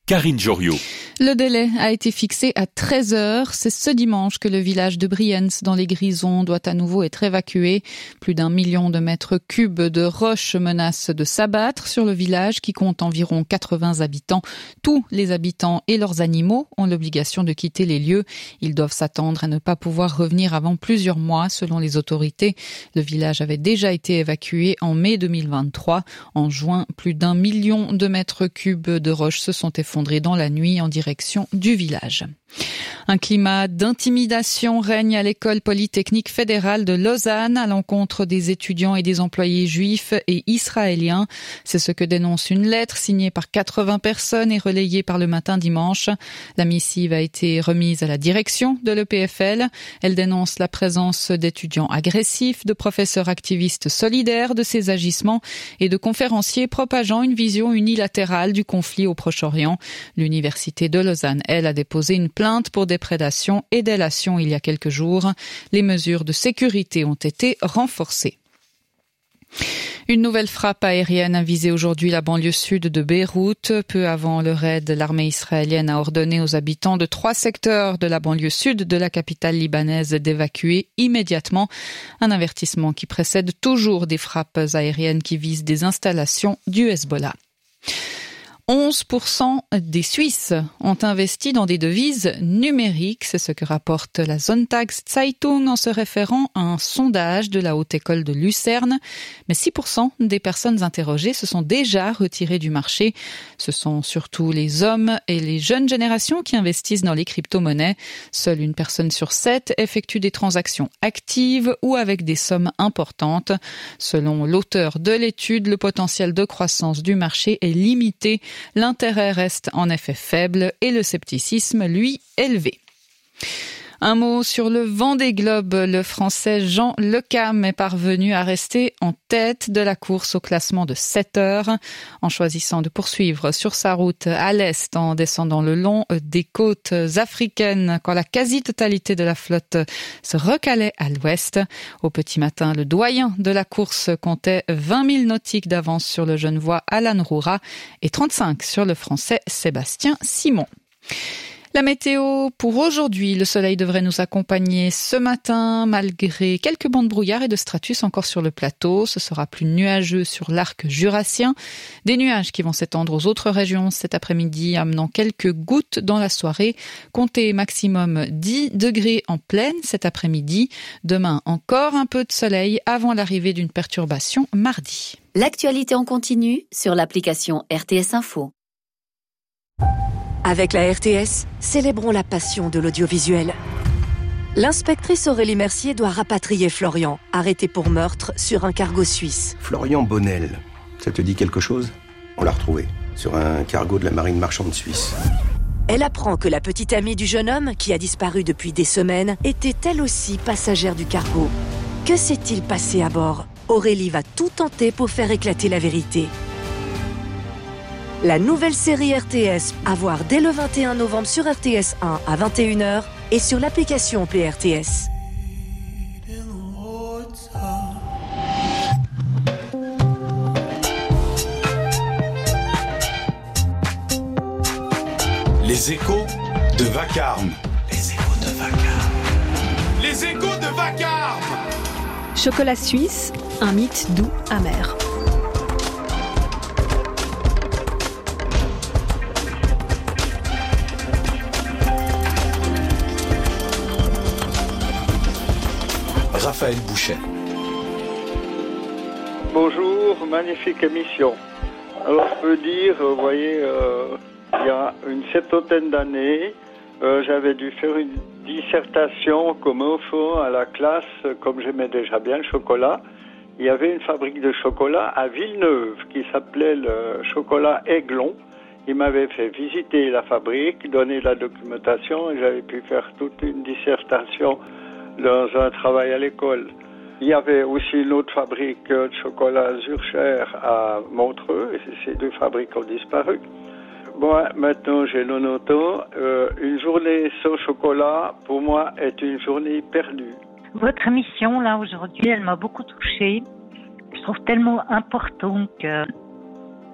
Karine Joriot. Le délai a été fixé à 13 heures. C'est ce dimanche que le village de Brienz, dans les Grisons, doit à nouveau être évacué. Plus d'1 million de mètres cubes de roches menacent de s'abattre sur le village qui compte environ 80 habitants. Tous les habitants et leurs animaux ont l'obligation de quitter les lieux. Ils doivent s'attendre à ne pas pouvoir revenir avant plusieurs mois, selon les autorités. Le village avait déjà été évacué en mai 2023. En juin, plus d'1 million de mètres cubes de roches se sont effondrés dans la nuit en direction du village. Un climat d'intimidation règne à l'école polytechnique fédérale de Lausanne à l'encontre des étudiants et des employés juifs et israéliens. C'est ce que dénonce une lettre signée par 80 personnes et relayée par Le Matin dimanche. La missive a été remise à la direction de l'EPFL. Elle dénonce la présence d'étudiants agressifs, de professeurs activistes solidaires de ces agissements et de conférenciers propageant une vision unilatérale du conflit au Proche-Orient. L'université de Lausanne, elle, a déposé une plainte pour déprédation et délation il y a quelques jours. Les mesures de sécurité ont été renforcées. Une nouvelle frappe aérienne a visé aujourd'hui la banlieue sud de Beyrouth. Peu avant le raid, l'armée israélienne a ordonné aux habitants de 3 secteurs de la banlieue sud de la capitale libanaise d'évacuer immédiatement. Un avertissement qui précède toujours des frappes aériennes qui visent des installations du Hezbollah. 11% des Suisses ont investi dans des devises numériques. C'est ce que rapporte la Sonntagszeitung en se référant à un sondage de la Haute École de Lucerne. Mais 6% des personnes interrogées se sont déjà retirées du marché. Ce sont surtout les hommes et les jeunes générations qui investissent dans les crypto-monnaies. Seule une personne sur 7 effectue des transactions actives ou avec des sommes importantes. Selon l'auteur de l'étude, le potentiel de croissance du marché est limité. L'intérêt reste en effet faible et le scepticisme, lui, élevé. Un mot sur le Vendée Globe. Le Français Jean Lecam est parvenu à rester en tête de la course au classement de 7 heures. En choisissant de poursuivre sur sa route à l'est en descendant le long des côtes africaines quand la quasi-totalité de la flotte se recalait à l'ouest. Au petit matin, le doyen de la course comptait 20 000 nautiques d'avance sur le Genevois Alan Roura et 35 sur le Français Sébastien Simon. La météo pour aujourd'hui, le soleil devrait nous accompagner ce matin malgré quelques bancs de brouillard et de stratus encore sur le plateau. Ce sera plus nuageux sur l'arc jurassien. Des nuages qui vont s'étendre aux autres régions cet après-midi, amenant quelques gouttes dans la soirée. Comptez maximum 10 degrés en pleine cet après-midi. Demain, encore un peu de soleil avant l'arrivée d'une perturbation mardi. L'actualité en continu sur l'application RTS Info. Avec la RTS, célébrons la passion de l'audiovisuel. L'inspectrice Aurélie Mercier doit rapatrier Florian, arrêté pour meurtre sur un cargo suisse. Florian Bonnel, ça te dit quelque chose ? On l'a retrouvé sur un cargo de la marine marchande suisse. Elle apprend que la petite amie du jeune homme, qui a disparu depuis des semaines, était elle aussi passagère du cargo. Que s'est-il passé à bord ? Aurélie va tout tenter pour faire éclater la vérité. La nouvelle série RTS à voir dès le 21 novembre sur RTS 1 à 21h et sur l'application PRTS. Les échos de Vacarme. Les échos de Vacarme. Les échos de Vacarme. Chocolat suisse, un mythe doux amer. Raphaël Bouchet. Bonjour, magnifique émission. Alors je peux dire, vous voyez, il y a une septantaine d'années, j'avais dû faire une dissertation comme enfant à la classe, comme j'aimais déjà bien le chocolat. Il y avait une fabrique de chocolat à Villeneuve qui s'appelait le chocolat Aiglon. Il m'avait fait visiter la fabrique, donner la documentation et j'avais pu faire toute une dissertation dans un travail à l'école. Il y avait aussi une autre fabrique de chocolat Zurcher à Montreux, et ces deux fabriques ont disparu. Moi, maintenant, j'ai 90 ans. Une journée sans chocolat, pour moi, est une journée perdue. Votre émission, là, aujourd'hui, elle m'a beaucoup touchée. Je trouve tellement important que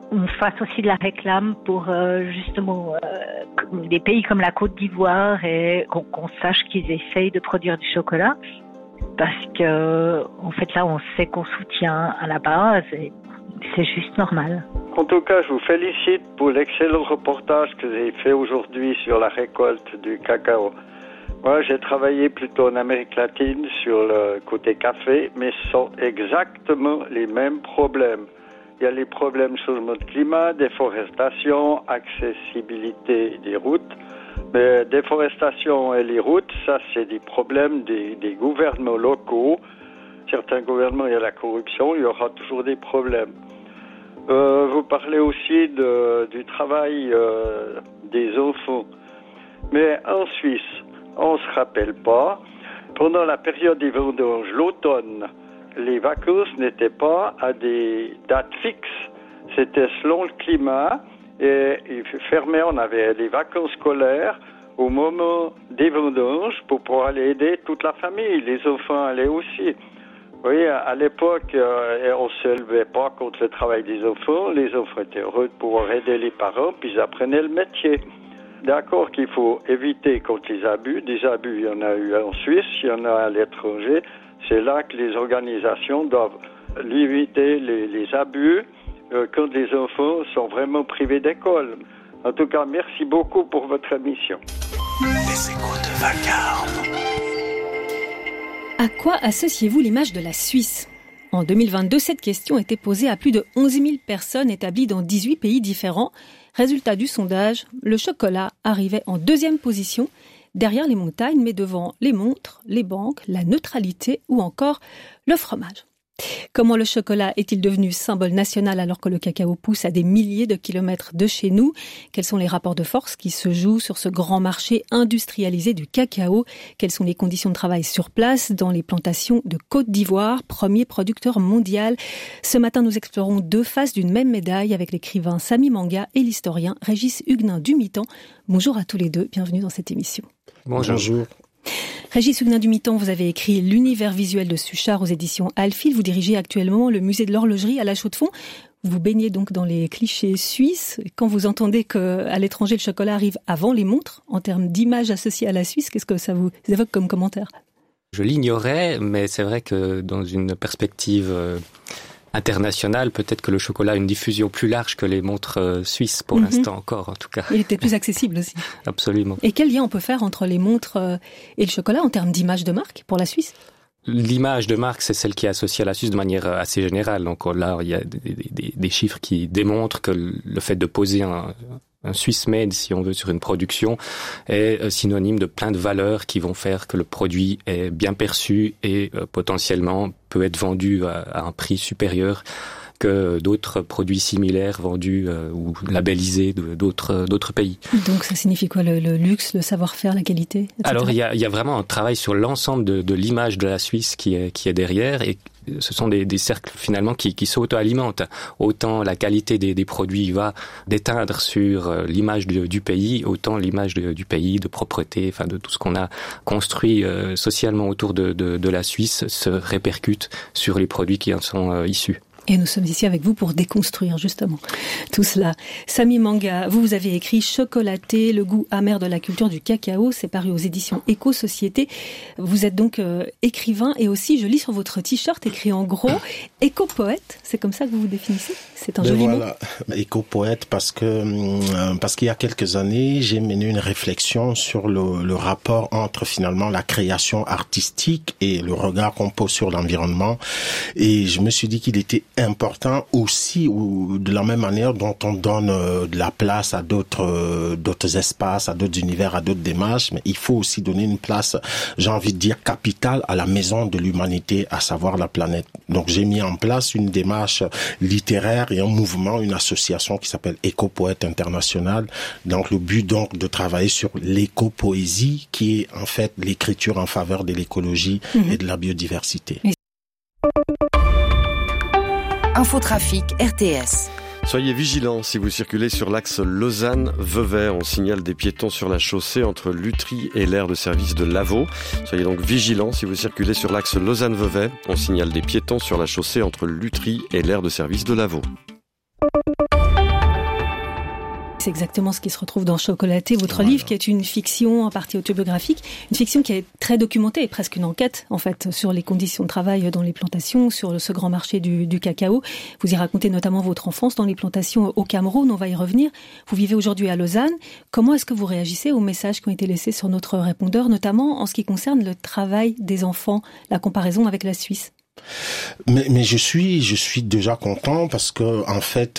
on fasse aussi de la réclame pour justement des pays comme la Côte d'Ivoire et qu'on sache qu'ils essayent de produire du chocolat. Parce que, en fait, là, on sait qu'on soutient à la base et c'est juste normal. En tout cas, je vous félicite pour l'excellent reportage que vous avez fait aujourd'hui sur la récolte du cacao. Moi, j'ai travaillé plutôt en Amérique latine sur le côté café, mais ce sont exactement les mêmes problèmes. Il y a les problèmes changement de climat, déforestation, accessibilité des routes. Mais déforestation et les routes, ça c'est des problèmes des gouvernements locaux. Certains gouvernements, il y a la corruption, il y aura toujours des problèmes. Vous parlez aussi du travail des enfants. Mais en Suisse, on ne se rappelle pas, pendant la période des vendanges, l'automne, les vacances n'étaient pas à des dates fixes. C'était selon le climat. Et fermé, on avait les vacances scolaires au moment des vendanges pour pouvoir aller aider toute la famille. Les enfants allaient aussi. Oui, à l'époque, on ne se levait pas contre le travail des enfants. Les enfants étaient heureux de pouvoir aider les parents, puis ils apprenaient le métier. D'accord qu'il faut éviter contre les abus. Des abus, il y en a eu en Suisse, il y en a à l'étranger. C'est là que les organisations doivent limiter les abus quand les enfants sont vraiment privés d'école. En tout cas, merci beaucoup pour votre émission. Les échos de Vacarme. À quoi associez-vous l'image de la Suisse ? En 2022, cette question était posée à plus de 11 000 personnes établies dans 18 pays différents. Résultat du sondage, le chocolat arrivait en deuxième position, derrière les montagnes, mais devant les montres, les banques, la neutralité ou encore le fromage. Comment le chocolat est-il devenu symbole national alors que le cacao pousse à des milliers de kilomètres de chez nous ? Quels sont les rapports de force qui se jouent sur ce grand marché industrialisé du cacao ? Quelles sont les conditions de travail sur place dans les plantations de Côte d'Ivoire, premier producteur mondial ? Ce matin, nous explorons deux faces d'une même médaille avec l'écrivain Samy Manga et l'historien Régis Huguenin-Dumitan. Bonjour à tous les deux, bienvenue dans cette émission. Bonjour. Régis Huguenin-Dumitan, vous avez écrit L'univers visuel de Suchard aux éditions Alphil. Vous dirigez actuellement le musée de l'horlogerie à La Chaux-de-Fonds. Vous baignez donc dans les clichés suisses. Quand vous entendez qu'à l'étranger, le chocolat arrive avant les montres, en termes d'image associée à la Suisse, qu'est-ce que ça vous évoque comme commentaire ? Je l'ignorais, mais c'est vrai que dans une perspective internationale, peut-être que le chocolat a une diffusion plus large que les montres suisses, pour l'instant encore, en tout cas. Il était plus accessible aussi. Absolument. Et quel lien on peut faire entre les montres et le chocolat en termes d'image de marque pour la Suisse ? L'image de marque, c'est celle qui est associée à la Suisse de manière assez générale. Donc là, il y a des chiffres qui démontrent que le fait de poser un Swiss made, si on veut, sur une production est synonyme de plein de valeurs qui vont faire que le produit est bien perçu et potentiellement peut être vendu à un prix supérieur que d'autres produits similaires vendus ou labellisés d'autres pays. Donc ça signifie quoi, le luxe, le savoir-faire, la qualité, etc. Alors il y a vraiment un travail sur l'ensemble de l'image de la Suisse qui est derrière, et ce sont des cercles finalement qui s'auto-alimentent. Autant la qualité des produits va déteindre sur l'image du pays, autant l'image du pays, de propreté, enfin de tout ce qu'on a construit socialement autour de la Suisse se répercute sur les produits qui en sont issus. Et nous sommes ici avec vous pour déconstruire justement tout cela. Samy Manga, vous avez écrit Chocolaté, le goût amer de la culture du cacao. C'est paru aux éditions Éco-Société. Vous êtes donc écrivain et aussi, je lis sur votre t-shirt écrit en gros, éco-poète. C'est comme ça que vous vous définissez ? C'est un joli mot. Éco-poète parce qu'il y a quelques années, j'ai mené une réflexion sur le rapport entre finalement la création artistique et le regard qu'on pose sur l'environnement. Et je me suis dit qu'il était important aussi, ou de la même manière dont on donne de la place à d'autres espaces, à d'autres univers, à d'autres démarches, mais il faut aussi donner une place, j'ai envie de dire capitale, à la maison de l'humanité, à savoir la planète. Donc j'ai mis en place une démarche littéraire et un mouvement, une association qui s'appelle Éco-Poète International. Donc le but donc de travailler sur l'éco-poésie, qui est en fait l'écriture en faveur de l'écologie et de la biodiversité. Infotrafic RTS. Soyez vigilants si vous circulez sur l'axe Lausanne-Vevey. On signale des piétons sur la chaussée entre Lutry et l'aire de service de Lavaux. Soyez donc vigilants si vous circulez sur l'axe Lausanne-Vevey. On signale des piétons sur la chaussée entre Lutry et l'aire de service de Lavaux. c'est exactement ce qui se retrouve dans Chocolaté, votre livre, qui est une fiction en partie autobiographique, une fiction qui est très documentée, presque une enquête en fait sur les conditions de travail dans les plantations, sur ce grand marché du cacao. Vous y racontez notamment votre enfance dans les plantations au Cameroun, on va y revenir. Vous vivez aujourd'hui à Lausanne. Comment est-ce que vous réagissez aux messages qui ont été laissés sur notre répondeur, notamment en ce qui concerne le travail des enfants, la comparaison avec la Suisse? Mais je suis déjà content parce que en fait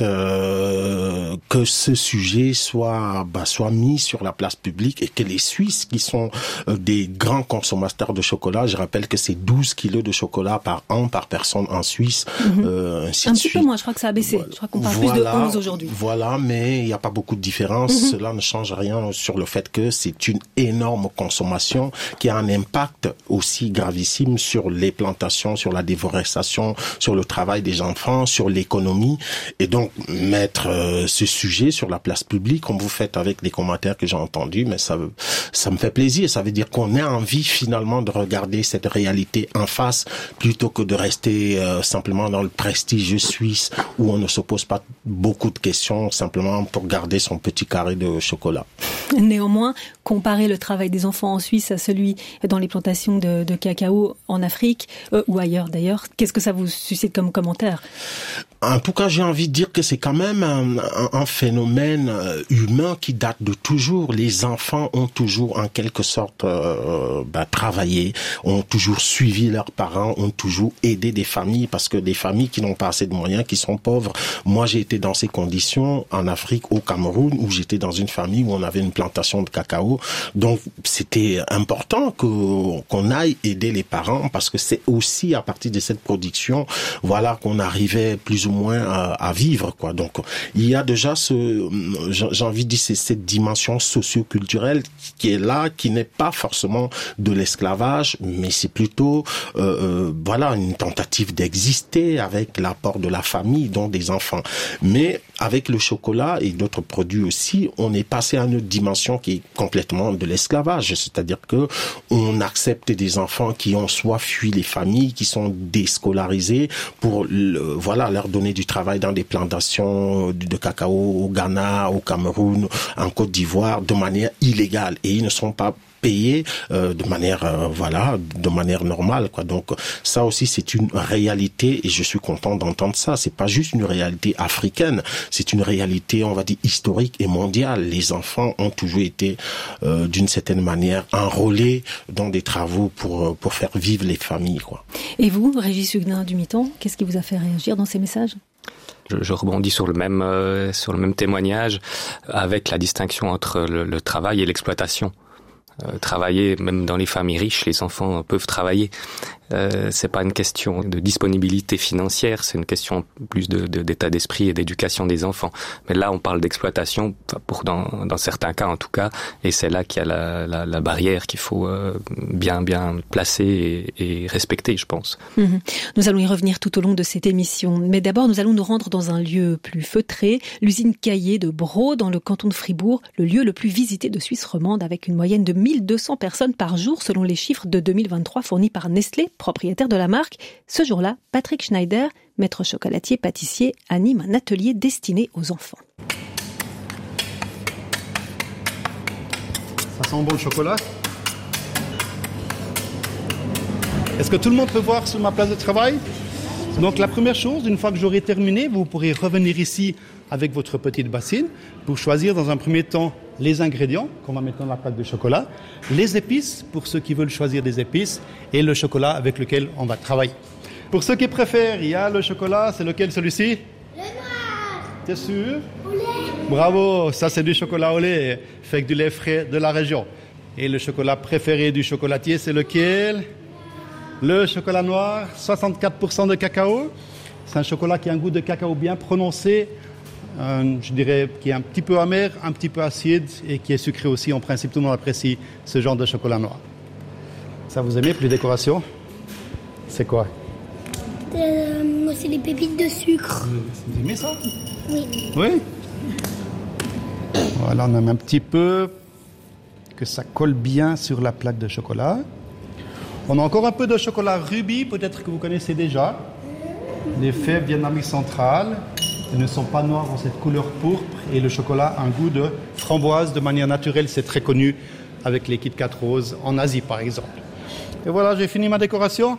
que ce sujet soit mis sur la place publique et que les Suisses qui sont des grands consommateurs de chocolat, je rappelle que c'est 12 kilos de chocolat par an par personne en Suisse, ainsi un de petit suite. peu moins, je crois que ça a baissé. Je crois qu'on parle plus de 11 aujourd'hui. Voilà, mais il n'y a pas beaucoup de différence. Cela ne change rien sur le fait que c'est une énorme consommation qui a un impact aussi gravissime sur les plantations, sur la déforestation, sur le travail des enfants, sur l'économie. Et donc, mettre ce sujet sur la place publique, comme vous faites avec les commentaires que j'ai entendus, mais ça me fait plaisir. Ça veut dire qu'on a envie finalement de regarder cette réalité en face, plutôt que de rester simplement dans le prestige suisse, où on ne se pose pas beaucoup de questions, simplement pour garder son petit carré de chocolat. Néanmoins, comparer le travail des enfants en Suisse à celui dans les plantations de cacao en Afrique, ou ailleurs d'ailleurs, qu'est-ce que ça vous suscite comme commentaire? En tout cas, j'ai envie de dire que c'est quand même un phénomène humain qui date de toujours. Les enfants ont toujours, en quelque sorte, travaillé, ont toujours suivi leurs parents, ont toujours aidé des familles, parce que des familles qui n'ont pas assez de moyens, qui sont pauvres. Moi, j'ai été dans ces conditions en Afrique, au Cameroun, où j'étais dans une famille où on avait une plantation de cacao. Donc, c'était important qu'on aille aider les parents, parce que c'est aussi à partir de cette production, voilà, qu'on arrivait plus ou moins à vivre, quoi. Donc, il y a déjà j'ai envie de dire, c'est cette dimension socio-culturelle qui est là, qui n'est pas forcément de l'esclavage, mais c'est plutôt, une tentative d'exister avec l'apport de la famille, dont des enfants. Mais avec le chocolat et d'autres produits aussi, on est passé à une autre dimension qui est complètement de l'esclavage. C'est-à-dire que on accepte des enfants qui ont soit fui les familles, qui sont déscolarisés, pour leur donner du travail dans des plantations de cacao au Ghana, au Cameroun, en Côte d'Ivoire, de manière illégale. Et ils ne sont pas payés de manière normale, quoi. Donc ça aussi, c'est une réalité, et je suis content d'entendre ça. C'est pas juste une réalité africaine, c'est une réalité, on va dire, historique et mondiale. Les enfants ont toujours été d'une certaine manière enrôlés dans des travaux pour faire vivre les familles, quoi. Et vous, Régis Huguenin du Mi-temps, qu'est-ce qui vous a fait réagir dans ces messages? Je rebondis sur le même témoignage, avec la distinction entre le travail et l'exploitation. Travailler, même dans les familles riches, les enfants peuvent travailler. C'est pas une question de disponibilité financière, c'est une question plus d'état d'esprit et d'éducation des enfants. Mais là, on parle d'exploitation, dans certains cas en tout cas, et c'est là qu'il y a la barrière qu'il faut bien placer et respecter, je pense. Nous allons y revenir tout au long de cette émission. Mais d'abord, nous allons nous rendre dans un lieu plus feutré, l'usine Caillé de Braux, dans le canton de Fribourg, le lieu le plus visité de Suisse romande, avec une moyenne de 1200 personnes par jour, selon les chiffres de 2023 fournis par Nestlé, propriétaire de la marque. Ce jour-là, Patrick Schneider, maître chocolatier-pâtissier, anime un atelier destiné aux enfants. Ça sent bon le chocolat? Est-ce que tout le monde peut voir sur ma place de travail? Donc la première chose, une fois que j'aurai terminé, vous pourrez revenir ici avec votre petite bassine pour choisir dans un premier temps les ingrédients qu'on va mettre dans la plaque de chocolat, les épices pour ceux qui veulent choisir des épices et le chocolat avec lequel on va travailler. Pour ceux qui préfèrent, il y a le chocolat, c'est lequel celui-ci? Le noir. T'es sûr? Au lait. Bravo, ça c'est du chocolat au lait, fait avec du lait frais de la région. Et le chocolat préféré du chocolatier, c'est lequel? Le chocolat noir, 64% de cacao. C'est un chocolat qui a un goût de cacao bien prononcé, je dirais qui est un petit peu amer, un petit peu acide et qui est sucré aussi. En principe, tout le monde apprécie ce genre de chocolat noir. Ça, vous aimez pour les décorations? C'est quoi? C'est les pépites de sucre. Vous aimez ça? Oui. Oui? Voilà, on aime un petit peu que ça colle bien sur la plaque de chocolat. On a encore un peu de chocolat rubis, peut-être que vous connaissez déjà. Les fèves vietnamiques centrales. Ils ne sont pas noirs, ont cette couleur pourpre et le chocolat a un goût de framboise de manière naturelle. C'est très connu avec les Kit Kat roses en Asie par exemple. Et voilà, j'ai fini ma décoration.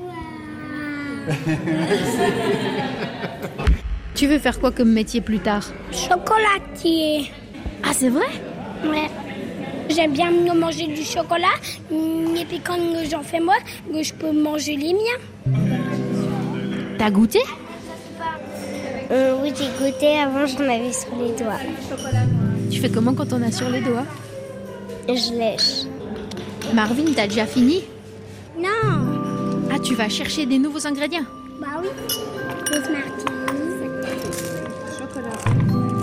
Tu veux faire quoi comme métier plus tard? Chocolatier. Ah, c'est vrai? Ouais. J'aime bien manger du chocolat. Et puis quand j'en fais moi, je peux manger les miens. T'as goûté? Oui, j'ai goûté. Avant, j'en avais sur les doigts. Tu fais comment quand on a sur les doigts? Je lèche. Marvin, t'as déjà fini? Non. Ah, tu vas chercher des nouveaux ingrédients? Bah oui. Des Smarties. Chocolat.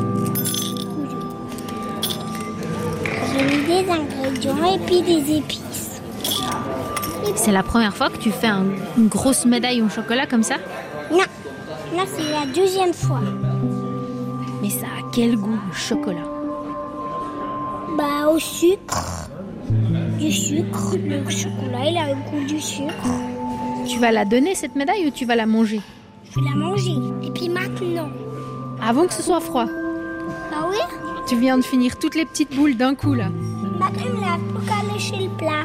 J'ai mis des ingrédients et puis des épices. C'est la première fois que tu fais une grosse médaille au chocolat comme ça? Non. Là, c'est la deuxième fois. Mais ça a quel goût, le chocolat? Bah, au sucre. Du sucre. Le chocolat, il a le goût du sucre. Tu vas la donner, cette médaille, ou tu vas la manger? Je vais la manger. Et puis maintenant. Avant que ce soit froid? Ah oui? Tu viens de finir toutes les petites boules d'un coup, là. Maintenant, il n'a plus qu'à lécher le plat.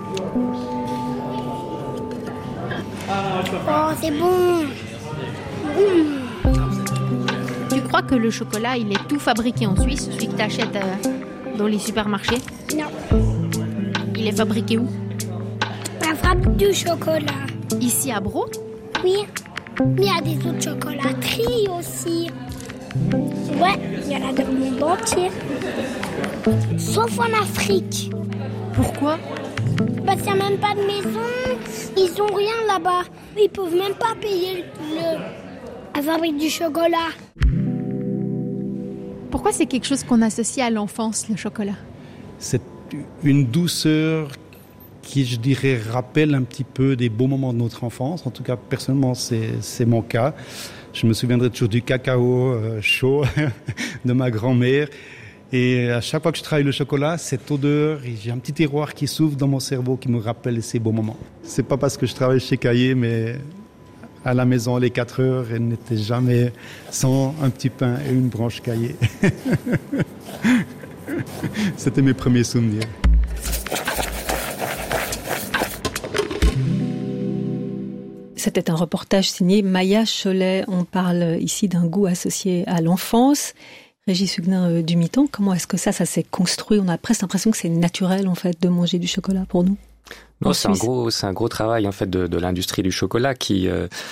Oh, c'est bon. Tu crois que le chocolat, il est tout fabriqué en Suisse, celui que tu achètes dans les supermarchés? Non. Il est fabriqué où? La fabrique du chocolat. Ici à Braux? Oui. Mais il y a des autres chocolateries aussi. Ouais, il y en a dans le monde entier. Sauf en Afrique. Pourquoi? Parce qu'il n'y a même pas de maison. Ils ont rien là-bas. Ils peuvent même pas payer la fabrique du chocolat. Pourquoi c'est quelque chose qu'on associe à l'enfance, le chocolat? C'est une douceur qui, je dirais, rappelle un petit peu des beaux moments de notre enfance. En tout cas, personnellement, c'est mon cas. Je me souviendrai toujours du cacao chaud de ma grand-mère. Et à chaque fois que je travaille le chocolat, cette odeur, j'ai un petit tiroir qui s'ouvre dans mon cerveau qui me rappelle ces beaux moments. C'est pas parce que je travaille chez Caillé, mais à la maison, les 4 heures, elles n'étaient jamais sans un petit pain et une branche Caillé. C'était mes premiers souvenirs. C'était un reportage signé Maya Cholet. On parle ici d'un goût associé à l'enfance. Régis Huguenin-Dumiton, comment est-ce que ça s'est construit? On a presque l'impression que c'est naturel, en fait, de manger du chocolat pour nous. Non, c'est un gros travail, en fait, de l'industrie du chocolat qui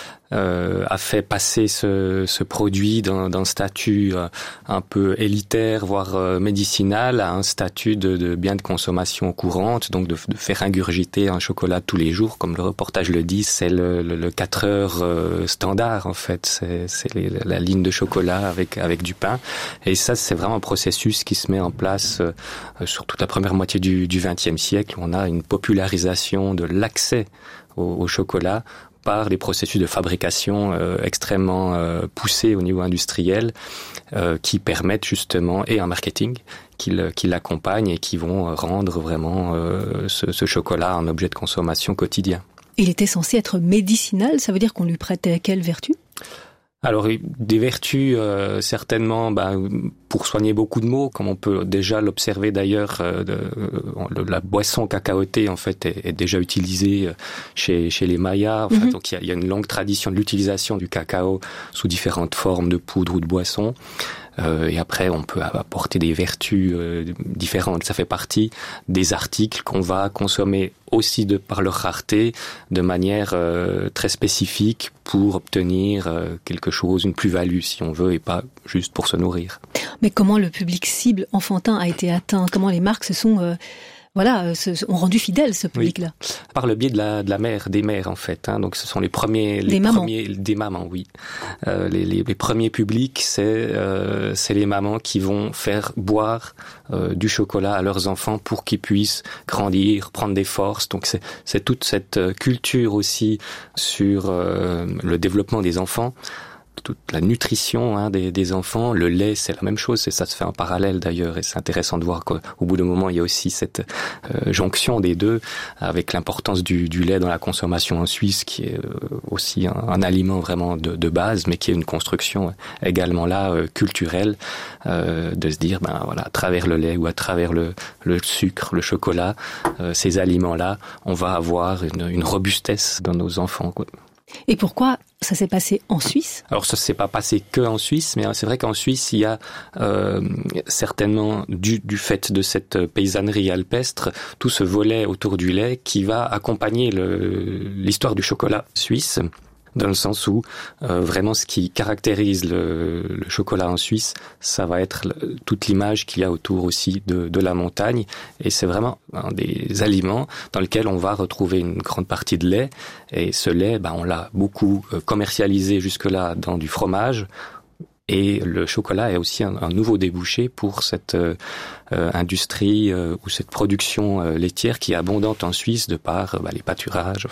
a fait passer ce produit d'un statut un peu élitaire, voire médicinal, à un statut de bien de consommation courante, donc de faire ingurgiter un chocolat tous les jours, comme le reportage le dit, c'est le 4 heures standard, en fait, c'est la ligne de chocolat avec du pain, et ça, c'est vraiment un processus qui se met en place sur toute la première moitié du XXe siècle. On a une popularisation de l'accès au chocolat par les processus de fabrication extrêmement poussés au niveau industriel qui permettent justement, et un marketing qui l'accompagne et qui vont rendre vraiment ce chocolat un objet de consommation quotidien. Il était censé être médicinal, ça veut dire qu'on lui prêtait quelle vertu? Alors, des vertus, certainement, pour soigner beaucoup de maux, comme on peut déjà l'observer d'ailleurs, la boisson cacaotée, en fait, est déjà utilisée chez les Mayas. Enfin, donc, il y a une longue tradition de l'utilisation du cacao sous différentes formes de poudre ou de boisson. Et après, on peut apporter des vertus différentes. Ça fait partie des articles qu'on va consommer aussi par leur rareté, de manière très spécifique pour obtenir quelque chose, une plus-value si on veut, et pas juste pour se nourrir. Mais comment le public cible enfantin a été atteint? Comment les marques se sont ont rendu fidèle ce public-là? Oui. Par le biais de la mère, des mères en fait. Donc ce sont les premiers, des mamans, oui. Les premiers publics, c'est les mamans qui vont faire boire du chocolat à leurs enfants pour qu'ils puissent grandir, prendre des forces. Donc c'est toute cette culture aussi sur le développement des enfants. toute la nutrition des enfants. Le lait, c'est la même chose, et ça se fait en parallèle d'ailleurs, et c'est intéressant de voir qu'au bout d'un moment, il y a aussi cette jonction des deux, avec l'importance du lait dans la consommation en Suisse, qui est aussi un aliment vraiment de base, mais qui est une construction également là, culturelle, de se dire, à travers le lait ou à travers le sucre, le chocolat, ces aliments-là, on va avoir une robustesse dans nos enfants, quoi. Et pourquoi ça s'est passé en Suisse ? Alors ça s'est pas passé que en Suisse, mais c'est vrai qu'en Suisse il y a certainement du fait de cette paysannerie alpestre tout ce volet autour du lait qui va accompagner l'histoire du chocolat suisse. Dans le sens où vraiment ce qui caractérise le chocolat en Suisse, ça va être toute l'image qu'il y a autour aussi de la montagne, et c'est vraiment un des aliments dans lequel on va retrouver une grande partie de lait, et ce lait, on l'a beaucoup commercialisé jusque-là dans du fromage. Et le chocolat est aussi un nouveau débouché pour cette industrie ou cette production laitière qui est abondante en Suisse de par les pâturages.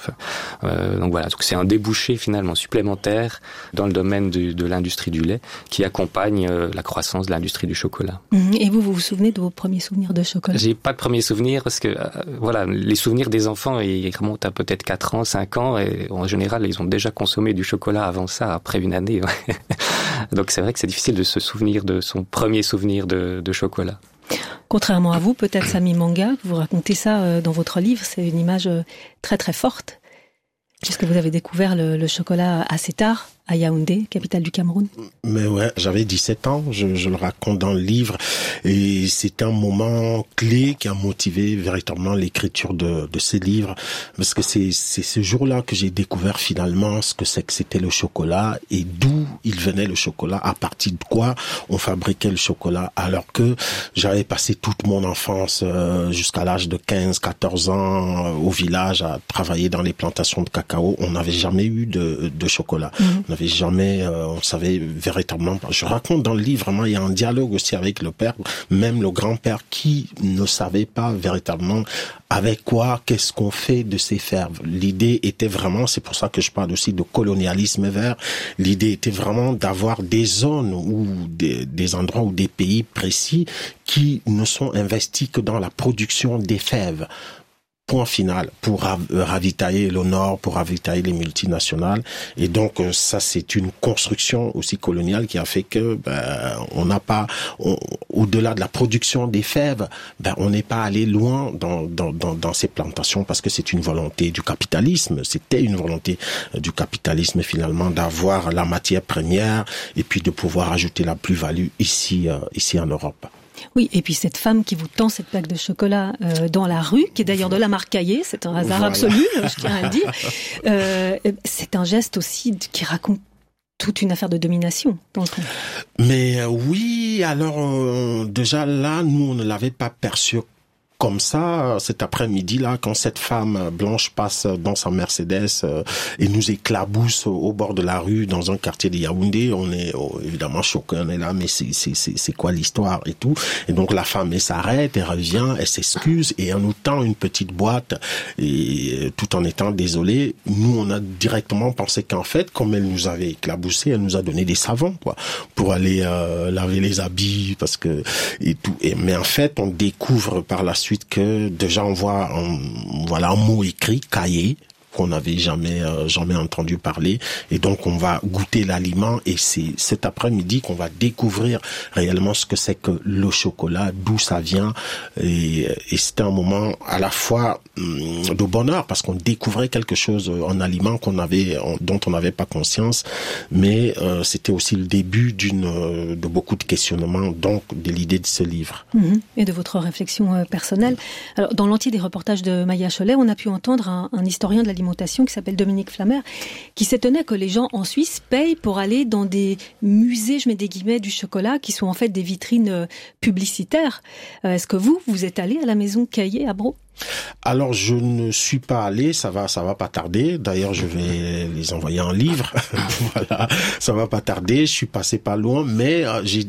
Donc voilà, donc c'est un débouché finalement supplémentaire dans le domaine de l'industrie du lait qui accompagne la croissance de l'industrie du chocolat. Et vous vous souvenez de vos premiers souvenirs de chocolat ? J'ai pas de premiers souvenirs parce que les souvenirs des enfants ils remontent à peut-être 4 ans, 5 ans, et en général ils ont déjà consommé du chocolat avant ça, après une année. Donc c'est vrai que c'est difficile de se souvenir de son premier souvenir de chocolat. Contrairement à vous, peut-être Samy Manga, vous racontez ça dans votre livre, c'est une image très très forte, puisque vous avez découvert le chocolat assez tard, à Yaoundé, capitale du Cameroun. Mais ouais, j'avais 17 ans, je le raconte dans le livre, et c'est un moment clé qui a motivé véritablement l'écriture de ces livres, parce que c'est ce jour-là que j'ai découvert finalement ce que c'est que c'était le chocolat, et d'où il venait le chocolat, à partir de quoi on fabriquait le chocolat, alors que j'avais passé toute mon enfance jusqu'à l'âge de 15-14 ans au village à travailler dans les plantations de cacao. On n'avait jamais eu de chocolat. On n'avait jamais, on savait véritablement pas. Je raconte dans le livre, vraiment, il y a un dialogue aussi avec le père, même le grand-père, qui ne savait pas véritablement avec quoi, qu'est-ce qu'on fait de ces fèves. L'idée était vraiment, c'est pour ça que je parle aussi de colonialisme vert, l'idée était vraiment d'avoir des zones ou des endroits ou des pays précis qui ne sont investis que dans la production des fèves. Point final, pour ravitailler le Nord, pour ravitailler les multinationales. Et donc, ça, c'est une construction aussi coloniale qui a fait que, on n'a pas, au-delà de la production des fèves, on n'est pas allé loin dans ces plantations parce que c'est une volonté du capitalisme. C'était une volonté du capitalisme, finalement, d'avoir la matière première et puis de pouvoir ajouter la plus-value ici en Europe. Oui, et puis cette femme qui vous tend cette plaque de chocolat dans la rue, qui est d'ailleurs de la marque Caillé, c'est un hasard absolu, je tiens à le dire. C'est un geste aussi qui raconte toute une affaire de domination, dans le fond. Mais oui, alors déjà là, nous on ne l'avait pas perçu comme ça, cet après-midi-là, quand cette femme blanche passe dans sa Mercedes et nous éclabousse au bord de la rue dans un quartier de Yaoundé, on est évidemment choqués, on est là, mais c'est quoi l'histoire et tout. Et donc la femme, elle s'arrête, elle revient, elle s'excuse et en nous tend une petite boîte et tout en étant désolée, nous on a directement pensé qu'en fait, comme elle nous avait éclaboussé, elle nous a donné des savons, quoi, pour aller laver les habits, parce que et tout. Mais en fait, on découvre par la suite que déjà on voit un mot écrit, cahier, qu'on n'avait jamais entendu parler, et donc on va goûter l'aliment et c'est cet après-midi qu'on va découvrir réellement ce que c'est que le chocolat, d'où ça vient, et c'était un moment à la fois de bonheur parce qu'on découvrait quelque chose, un aliment dont on n'avait pas conscience, mais c'était aussi le début de beaucoup de questionnements, donc de l'idée de ce livre. Et de votre réflexion personnelle. Alors, dans l'entier des reportages de Maya Cholet, on a pu entendre un historien de l'alimentation qui s'appelle Dominique Flammer, qui s'étonnait que les gens en Suisse payent pour aller dans des musées, je mets des guillemets, du chocolat, qui sont en fait des vitrines publicitaires. Est-ce que vous êtes allé à la maison Caillé à Braux ? Alors, je ne suis pas allé, ça va pas tarder. D'ailleurs, je vais les envoyer en livre. Voilà, ça va pas tarder. Je suis passé pas loin, mais j'ai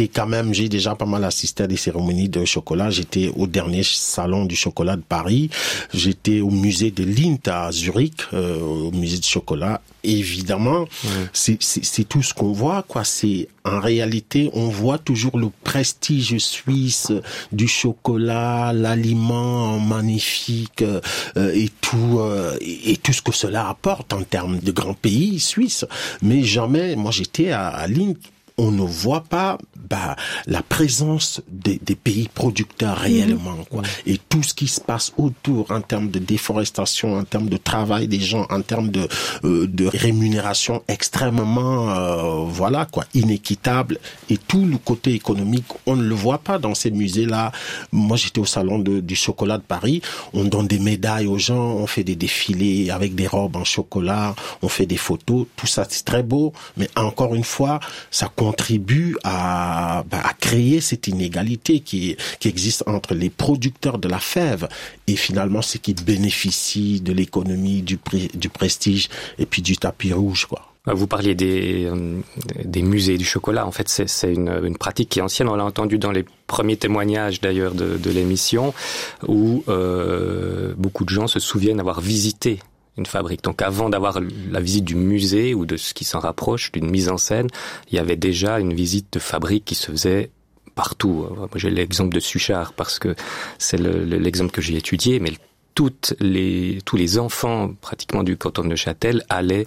déjà pas mal assisté à des cérémonies de chocolat. J'étais au dernier salon du chocolat de Paris. J'étais au musée de Lindt à Zurich, au musée du chocolat. Évidemment, c'est tout ce qu'on voit, quoi. C'est, en réalité, on voit toujours le prestige suisse du chocolat, l'aliment magnifique, et tout ce que cela apporte en termes de grands pays suisses. Mais jamais, moi j'étais à Lindt, on ne voit pas la présence des pays producteurs réellement, quoi. Et tout ce qui se passe autour en termes de déforestation, en termes de travail des gens, en termes de rémunération extrêmement inéquitable, et tout le côté économique, on ne le voit pas dans ces musées-là. Moi, j'étais au salon du chocolat de Paris, on donne des médailles aux gens, on fait des défilés avec des robes en chocolat, on fait des photos, tout ça c'est très beau, mais encore une fois, ça contribue à créer cette inégalité qui existe entre les producteurs de la fève et finalement ceux qui bénéficient de l'économie, du prestige et puis du tapis rouge, quoi. Vous parliez des musées du chocolat. En fait, c'est une pratique qui est ancienne. On l'a entendu dans les premiers témoignages d'ailleurs de l'émission, où beaucoup de gens se souviennent avoir visité une fabrique. Donc avant d'avoir la visite du musée ou de ce qui s'en rapproche, d'une mise en scène, il y avait déjà une visite de fabrique qui se faisait partout. Moi, j'ai l'exemple de Suchard parce que c'est l'exemple que j'ai étudié, mais tous les enfants pratiquement du canton de Neuchâtel allaient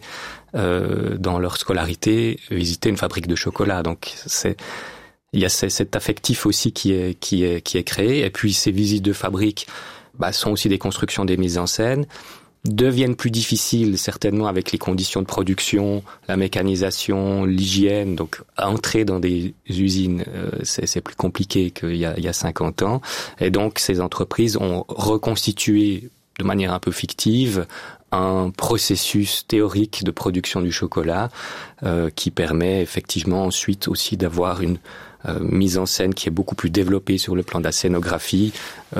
dans leur scolarité visiter une fabrique de chocolat. Donc il y a cet affectif aussi qui est créé. Et puis ces visites de fabrique sont aussi des constructions, des mises en scène, deviennent plus difficiles certainement avec les conditions de production, la mécanisation, l'hygiène. Donc entrer dans des usines, c'est plus compliqué qu'il y a 50 ans. Et donc ces entreprises ont reconstitué de manière un peu fictive un processus théorique de production du chocolat qui permet effectivement ensuite aussi d'avoir une mise en scène qui est beaucoup plus développée sur le plan de la scénographie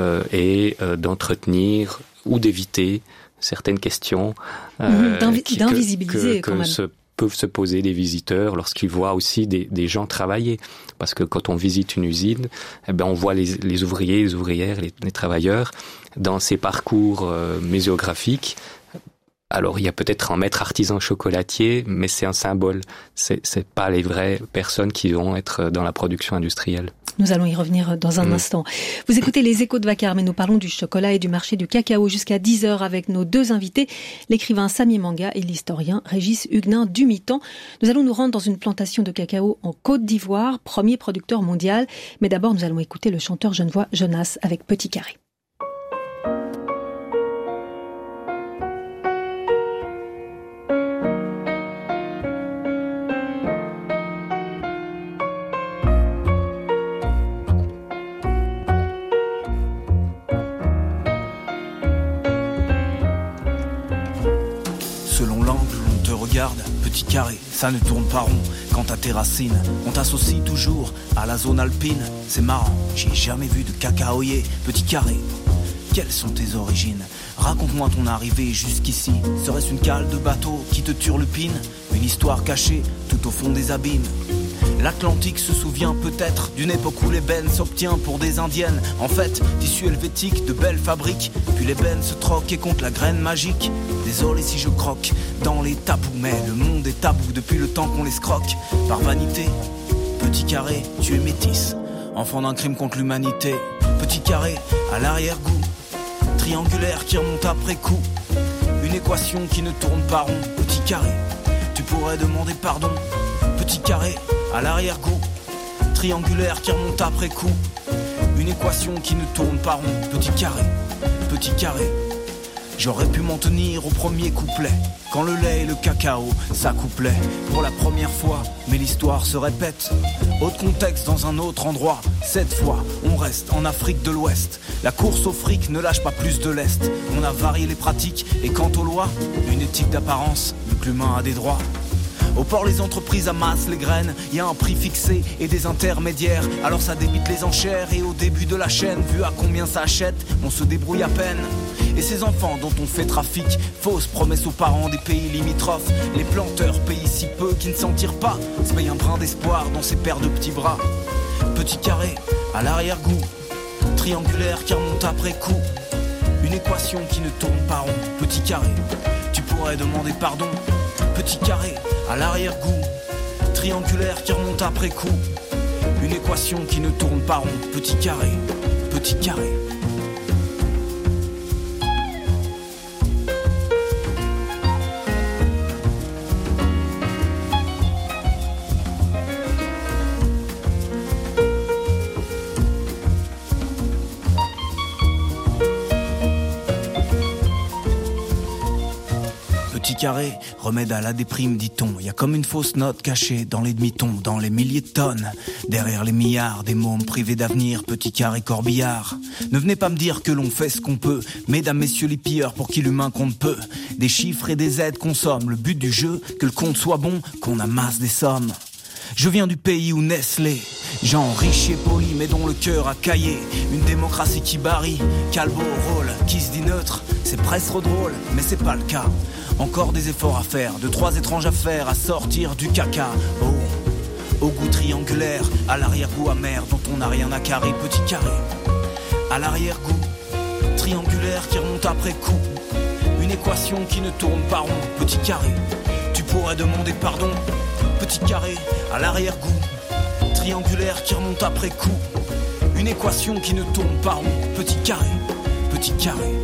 et d'entretenir ou d'éviter certaines questions d'invisibiliser quand même. Peuvent se poser des visiteurs lorsqu'ils voient aussi des gens travailler. Parce que quand on visite une usine, on voit les ouvriers, les ouvrières, les travailleurs dans ces parcours muséographiques. Alors, il y a peut-être un maître artisan chocolatier, mais c'est un symbole. C'est pas les vraies personnes qui vont être dans la production industrielle. Nous allons y revenir dans un instant. Vous écoutez les Échos de Vacarme et nous parlons du chocolat et du marché du cacao jusqu'à 10h avec nos deux invités, l'écrivain Samy Manga et l'historien Régis Huguenin Dumitan. Nous allons nous rendre dans une plantation de cacao en Côte d'Ivoire, premier producteur mondial. Mais d'abord, nous allons écouter le chanteur genevois Jonas avec Petit Carré. Petit carré, ça ne tourne pas rond. Quant à tes racines, on t'associe toujours à la zone alpine. C'est marrant, j'ai jamais vu de cacaoyer. Petit carré, quelles sont tes origines? Raconte-moi ton arrivée jusqu'ici. Serait-ce une cale de bateau qui te turlupine? Une histoire cachée tout au fond des abîmes? L'Atlantique se souvient peut-être d'une époque où l'ébène s'obtient pour des indiennes. En fait, tissu helvétique de belles fabriques. Puis l'ébène se troque et contre la graine magique. Désolé si je croque dans les tabous, mais le monde est tabou depuis le temps qu'on les scroque. Par vanité, petit carré, tu es métisse, enfant d'un crime contre l'humanité. Petit carré, à l'arrière-goût, triangulaire qui remonte après coup. Une équation qui ne tourne pas rond. Petit carré, tu pourrais demander pardon. Petit carré, à l'arrière-goût, triangulaire qui remonte après coup. Une équation qui ne tourne pas rond. Petit carré, j'aurais pu m'en tenir au premier couplet. Quand le lait et le cacao s'accouplaient pour la première fois, mais l'histoire se répète. Autre contexte dans un autre endroit. Cette fois, on reste en Afrique de l'Ouest. La course au fric ne lâche pas plus de lest. On a varié les pratiques et quant aux lois, une éthique d'apparence, vu que l'humain a des droits. Au port, les entreprises amassent les graines. Y a un prix fixé et des intermédiaires. Alors ça débite les enchères. Et au début de la chaîne, vu à combien ça achète, on se débrouille à peine. Et ces enfants dont on fait trafic, fausses promesses aux parents des pays limitrophes. Les planteurs payent si peu qu'ils ne s'en tirent pas. Se payent un brin d'espoir dans ces paires de petits bras. Petit carré à l'arrière-goût, triangulaire qui remonte après coup. Une équation qui ne tourne pas rond. Petit carré, tu pourrais demander pardon. Petit carré à l'arrière-goût, triangulaire qui remonte après coup. Une équation qui ne tourne pas rond. Petit carré, petit carré. Petit carré, remède à la déprime, dit-on. Y a comme une fausse note cachée dans les demi-tons, dans les milliers de tonnes. Derrière les milliards, des mômes privés d'avenir, petit carré corbillard. Ne venez pas me dire que l'on fait ce qu'on peut, mesdames, messieurs les pilleurs, pour qui l'humain compte peu. Des chiffres et des aides consomment, le but du jeu, que le compte soit bon, qu'on amasse des sommes. Je viens du pays où Nestlé, gens riches et polis mais dont le cœur a caillé. Une démocratie qui barille, calbo au rôle, qui se dit neutre, c'est presque trop drôle, mais c'est pas le cas. Encore des efforts à faire, 2-3 étranges affaires à sortir du caca. Oh, au goût triangulaire, à l'arrière-goût amer dont on n'a rien à carrer. Petit carré, à l'arrière-goût, triangulaire qui remonte après coup. Une équation qui ne tourne pas rond. Petit carré, tu pourrais demander pardon. Petit carré, à l'arrière-goût, triangulaire qui remonte après coup. Une équation qui ne tourne pas rond. Petit carré, petit carré.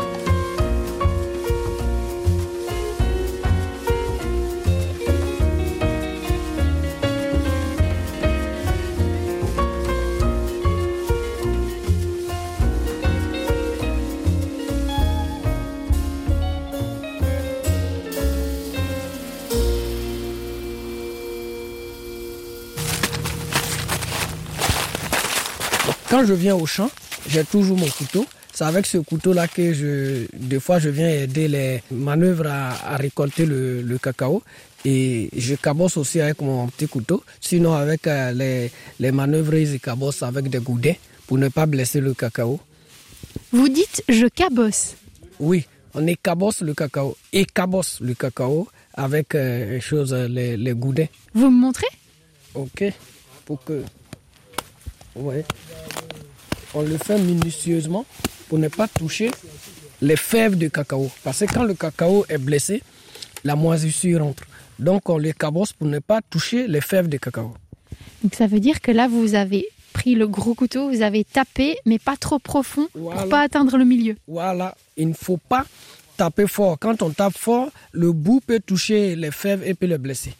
Quand je viens au champ, j'ai toujours mon couteau. C'est avec ce couteau-là que des fois, je viens aider les manœuvres à récolter le cacao. Et je cabosse aussi avec mon petit couteau. Sinon, avec les manœuvres, ils cabossent avec des goudins pour ne pas blesser le cacao. Vous dites « je cabosse ». Oui, on cabosse le cacao. Et cabosse le cacao avec les goudins. Vous me montrez ? Ok, pour que... Ouais. On le fait minutieusement pour ne pas toucher les fèves de cacao. Parce que quand le cacao est blessé, la moisissure entre. Donc on les cabosse pour ne pas toucher les fèves de cacao. Donc ça veut dire que là, vous avez pris le gros couteau, vous avez tapé, mais pas trop profond, voilà, pour pas atteindre le milieu. Voilà, il ne faut pas taper fort. Quand on tape fort, le bout peut toucher les fèves et peut les blesser.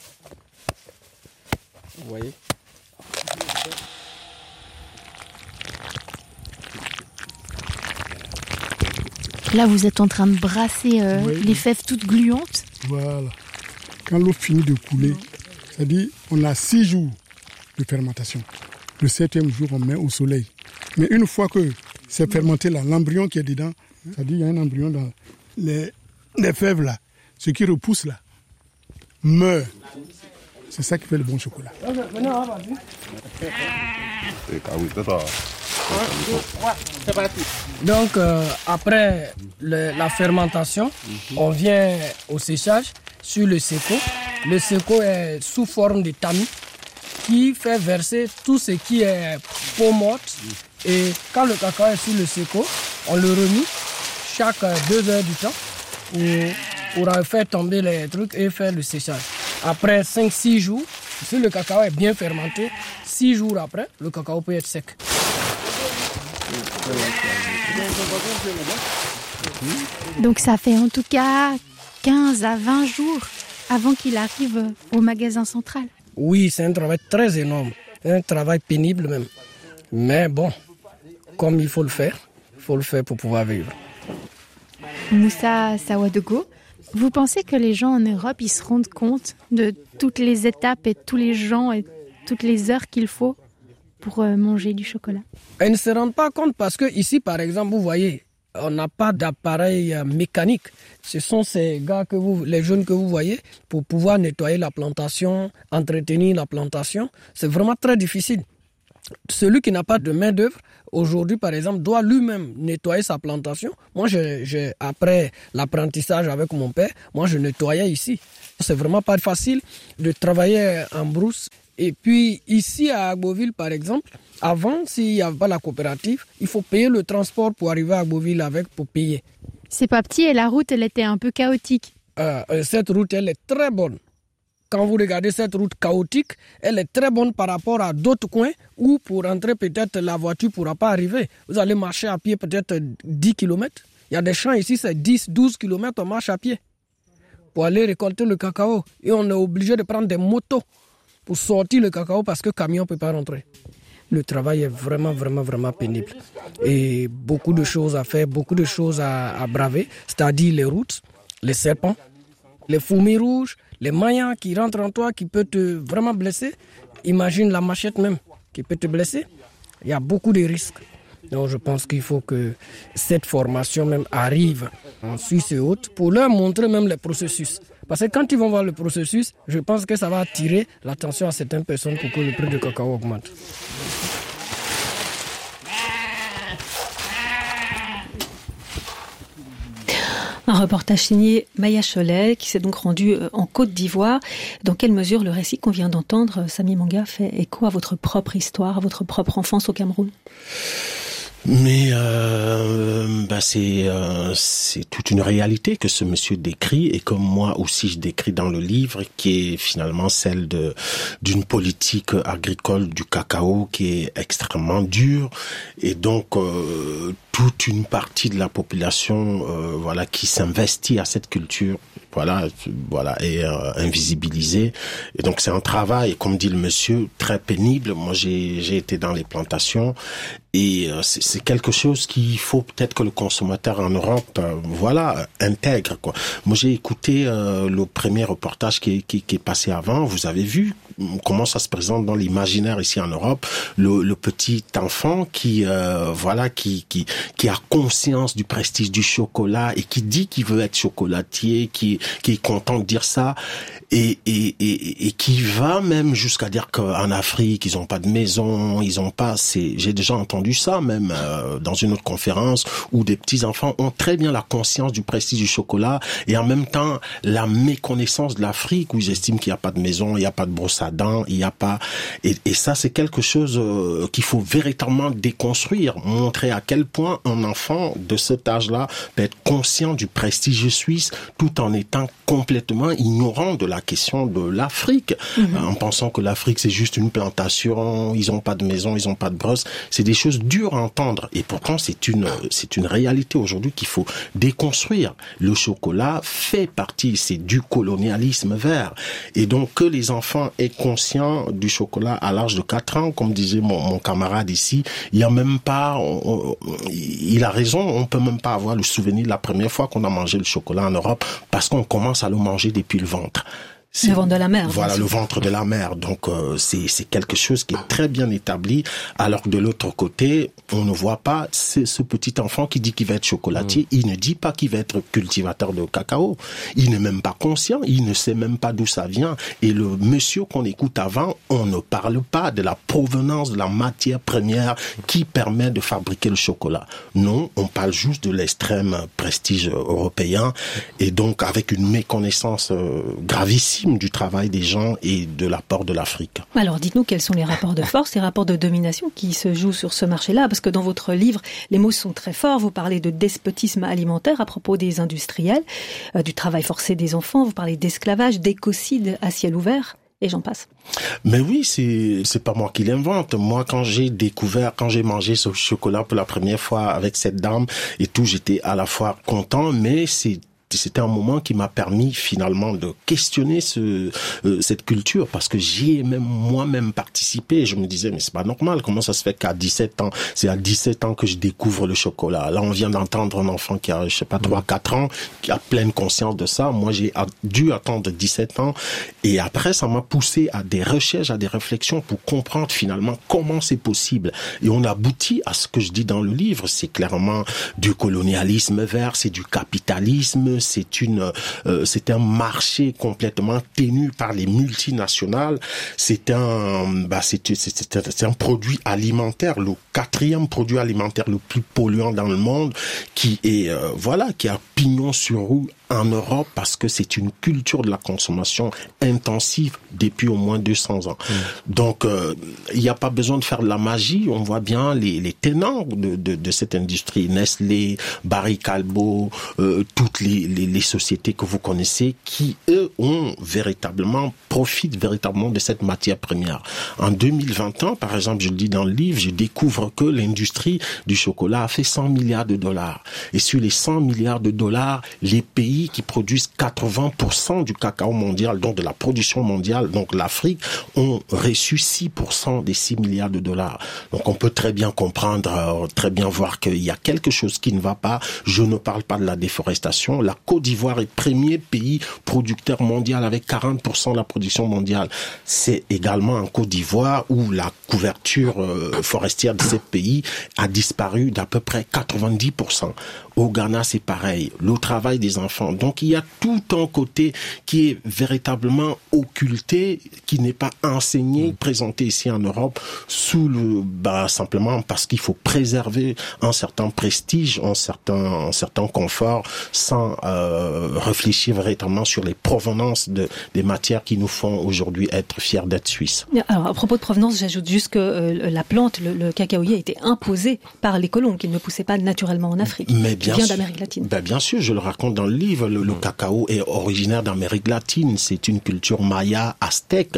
Vous voyez ? Là, vous êtes en train de brasser les fèves toutes gluantes. Voilà. Quand l'eau finit de couler, c'est-à-dire on a 6 jours de fermentation. Le 7e jour, on met au soleil. Mais une fois que c'est fermenté, là, l'embryon qui est dedans, c'est-à-dire il y a un embryon dans les fèves, là, ce qui repousse, là, meurt. C'est ça qui fait le bon chocolat. Donc, après la fermentation, on vient au séchage sur le seco. Le seco est sous forme de tamis qui fait verser tout ce qui est peau morte. Et quand le cacao est sur le seco, on le remet chaque 2 heures du temps pour faire tomber les trucs et faire le séchage. Après 5-6 jours, si le cacao est bien fermenté, 6 jours après, le cacao peut être sec. Donc ça fait en tout cas 15 à 20 jours avant qu'il arrive au magasin central. Oui, c'est un travail très énorme, un travail pénible même. Mais bon, comme il faut le faire pour pouvoir vivre. Moussa Sawadogo, vous pensez que les gens en Europe, ils se rendent compte de toutes les étapes et tous les gens et toutes les heures qu'il faut pour manger du chocolat? Ils ne se rendent pas compte parce que ici, par exemple, vous voyez, On n'a pas d'appareil mécanique. Ce sont ces gars les jeunes que vous voyez, pour pouvoir nettoyer la plantation, entretenir la plantation. C'est vraiment très difficile. Celui qui n'a pas de main d'œuvre, aujourd'hui par exemple, doit lui-même nettoyer sa plantation. Moi, après l'apprentissage avec mon père, moi je nettoyais ici. C'est vraiment pas facile de travailler en brousse. Et puis ici à Agboville par exemple, avant, s'il n'y avait pas la coopérative, il faut payer le transport pour arriver à Agboville pour payer. C'est pas petit et la route, elle était un peu chaotique. Cette route, elle est très bonne. Quand vous regardez cette route chaotique, elle est très bonne par rapport à d'autres coins où pour entrer peut-être la voiture ne pourra pas arriver. Vous allez marcher à pied peut-être 10 km. Il y a des champs ici, c'est 10-12 km, on marche à pied pour aller récolter le cacao. Et on est obligé de prendre des motos pour sortir le cacao parce que le camion ne peut pas rentrer. Le travail est vraiment, vraiment, vraiment pénible. Et beaucoup de choses à faire, beaucoup de choses à braver, c'est-à-dire les routes, les serpents, les fourmis rouges, les maillans qui rentrent en toi, qui peuvent te vraiment blesser. Imagine la machette même qui peut te blesser. Il y a beaucoup de risques. Donc je pense qu'il faut que cette formation même arrive en Suisse et autres pour leur montrer même les processus. Parce que quand ils vont voir le processus, je pense que ça va attirer l'attention à certaines personnes pour que le prix du cacao augmente. Un reportage signé Maya Cholet qui s'est donc rendu en Côte d'Ivoire. Dans quelle mesure le récit qu'on vient d'entendre, Samy Manga, fait écho à votre propre histoire, à votre propre enfance au Cameroun ? Mais c'est toute une réalité que ce monsieur décrit et comme moi aussi je décris dans le livre, qui est finalement celle d'une politique agricole du cacao qui est extrêmement dure et donc toute une partie de la population qui s'investit à cette culture est invisibilisée. Et donc c'est un travail, comme dit le monsieur, très pénible. Moi j'ai été dans les plantations et c'est quelque chose qu'il faut peut-être que le consommateur en Europe intègre quoi. Moi j'ai écouté le premier reportage qui est passé avant. Vous avez vu comment ça se présente dans l'imaginaire ici en Europe, le petit enfant qui a conscience du prestige du chocolat et qui dit qu'il veut être chocolatier, qui est content de dire ça et qui va même jusqu'à dire qu'en Afrique ils ont pas de maison, j'ai déjà entendu ça même dans une autre conférence où des petits enfants ont très bien la conscience du prestige du chocolat et en même temps la méconnaissance de l'Afrique où ils estiment qu'il n'y a pas de maison, il n'y a pas de brosse à dents, il n'y a pas et ça c'est quelque chose qu'il faut véritablement déconstruire, montrer à quel point un enfant de cet âge-là peut être conscient du prestige suisse tout en étant complètement ignorant de la question de l'Afrique, en pensant que l'Afrique c'est juste une plantation, ils ont pas de maison, ils ont pas de brosse. C'est des choses dures à entendre et pourtant c'est une réalité aujourd'hui qu'il faut déconstruire. Le chocolat fait partie, c'est du colonialisme vert et donc que les enfants aient conscience du chocolat à l'âge de 4 ans, comme disait mon camarade ici, il y a même pas, il a raison, on peut même pas avoir le souvenir de la première fois qu'on a mangé le chocolat en Europe parce qu'on commence à le manger depuis le ventre. Le ventre de la mère. Voilà, le ventre de la mère. Donc, c'est quelque chose qui est très bien établi. Alors que de l'autre côté, on ne voit pas ce petit enfant qui dit qu'il va être chocolatier. Il ne dit pas qu'il va être cultivateur de cacao. Il n'est même pas conscient. Il ne sait même pas d'où ça vient. Et le monsieur qu'on écoute avant, on ne parle pas de la provenance de la matière première qui permet de fabriquer le chocolat. Non, on parle juste de l'extrême prestige européen. Et donc, avec une méconnaissance gravissime du travail des gens et de l'apport de l'Afrique. Alors dites-nous quels sont les rapports de force, les rapports de domination qui se jouent sur ce marché-là, parce que dans votre livre, les mots sont très forts, vous parlez de despotisme alimentaire à propos des industriels, du travail forcé des enfants, vous parlez d'esclavage, d'écocide à ciel ouvert. Et j'en passe. Mais oui, c'est pas moi qui l'invente. Moi, quand j'ai mangé ce chocolat pour la première fois avec cette dame et tout, j'étais à la fois content, mais c'est c'était un moment qui m'a permis finalement de questionner cette culture, parce que j'y ai même moi-même participé. Et je me disais, mais c'est pas normal, comment ça se fait qu'à 17 ans, c'est à 17 ans que je découvre le chocolat. Là, on vient d'entendre un enfant qui a, 3-4 ans, qui a pleine conscience de ça. Moi, j'ai dû attendre 17 ans. Et après, ça m'a poussé à des recherches, à des réflexions pour comprendre finalement comment c'est possible. Et on aboutit à ce que je dis dans le livre. C'est clairement du colonialisme vert, c'est du capitalisme, c'est un marché complètement tenu par les multinationales. C'est un produit alimentaire, le 4e produit alimentaire le plus polluant dans le monde, qui a pignon sur rue en Europe, parce que c'est une culture de la consommation intensive depuis au moins 200 ans. Donc, il n'y a pas besoin de faire de la magie. On voit bien les tenants de cette industrie, Nestlé, Barry Callebaut, toutes les sociétés que vous connaissez, qui, eux, profitent véritablement de cette matière première. En 2021, par exemple, je le dis dans le livre, je découvre que l'industrie du chocolat a fait 100 milliards de dollars. Et sur les 100 milliards de dollars, les pays qui produisent 80% du cacao mondial, donc de la production mondiale, donc l'Afrique, ont reçu 6% des 6 milliards de dollars. Donc on peut très bien comprendre, très bien voir qu'il y a quelque chose qui ne va pas. Je ne parle pas de la déforestation. La Côte d'Ivoire est premier pays producteur mondial avec 40% de la production mondiale. C'est également en Côte d'Ivoire où la couverture forestière de ce pays a disparu d'à peu près 90%. Au Ghana, c'est pareil. Le travail des enfants. Donc, il y a tout un côté qui est véritablement occulté, qui n'est pas enseigné, présenté ici en Europe, simplement parce qu'il faut préserver un certain prestige, un certain confort, sans réfléchir véritablement sur les provenances des matières qui nous font aujourd'hui être fiers d'être suisses. Alors, à propos de provenance, j'ajoute juste que la plante, le cacaoyer, a été imposé par les colons, qu'il ne poussait pas naturellement en Afrique. Mais qui vient d'Amérique latine. Bien sûr, je le raconte dans le livre, le cacao est originaire d'Amérique latine, c'est une culture maya, aztèque,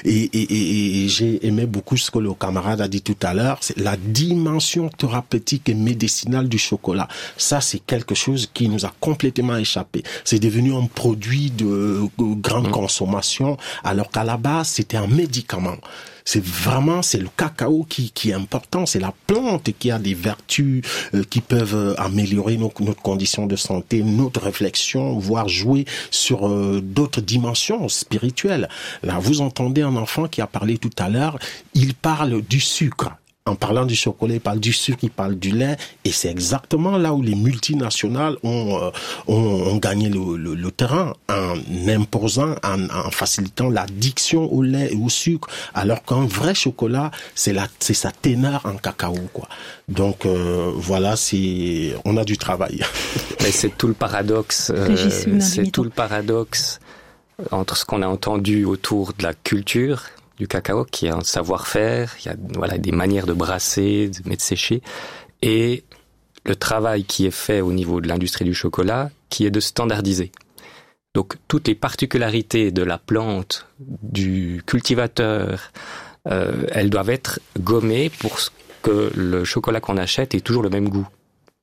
et j'ai aimé beaucoup ce que le camarade a dit tout à l'heure, c'est la dimension thérapeutique et médicinale du chocolat. Ça, c'est quelque chose qui nous a complètement échappé. C'est devenu un produit de grande consommation, alors qu'à la base, c'était un médicament. C'est le cacao qui est important, c'est la plante qui a des vertus qui peuvent améliorer notre condition de santé, notre réflexion, voire jouer sur d'autres dimensions spirituelles. Là, vous entendez un enfant qui a parlé tout à l'heure, il parle du sucre. En parlant du chocolat, il parle du sucre, il parle du lait, et c'est exactement là où les multinationales ont gagné le terrain, en imposant, en facilitant l'addiction au lait et au sucre, alors qu'un vrai chocolat, c'est sa teneur en cacao, quoi. Donc voilà, on a du travail. Mais c'est tout le paradoxe. C'est tout le paradoxe entre ce qu'on a entendu autour de la culture du cacao, qui est un savoir-faire, il y a des manières de brasser, de mettre sécher, et le travail qui est fait au niveau de l'industrie du chocolat, qui est de standardiser. Donc toutes les particularités de la plante, du cultivateur, elles doivent être gommées pour que le chocolat qu'on achète ait toujours le même goût.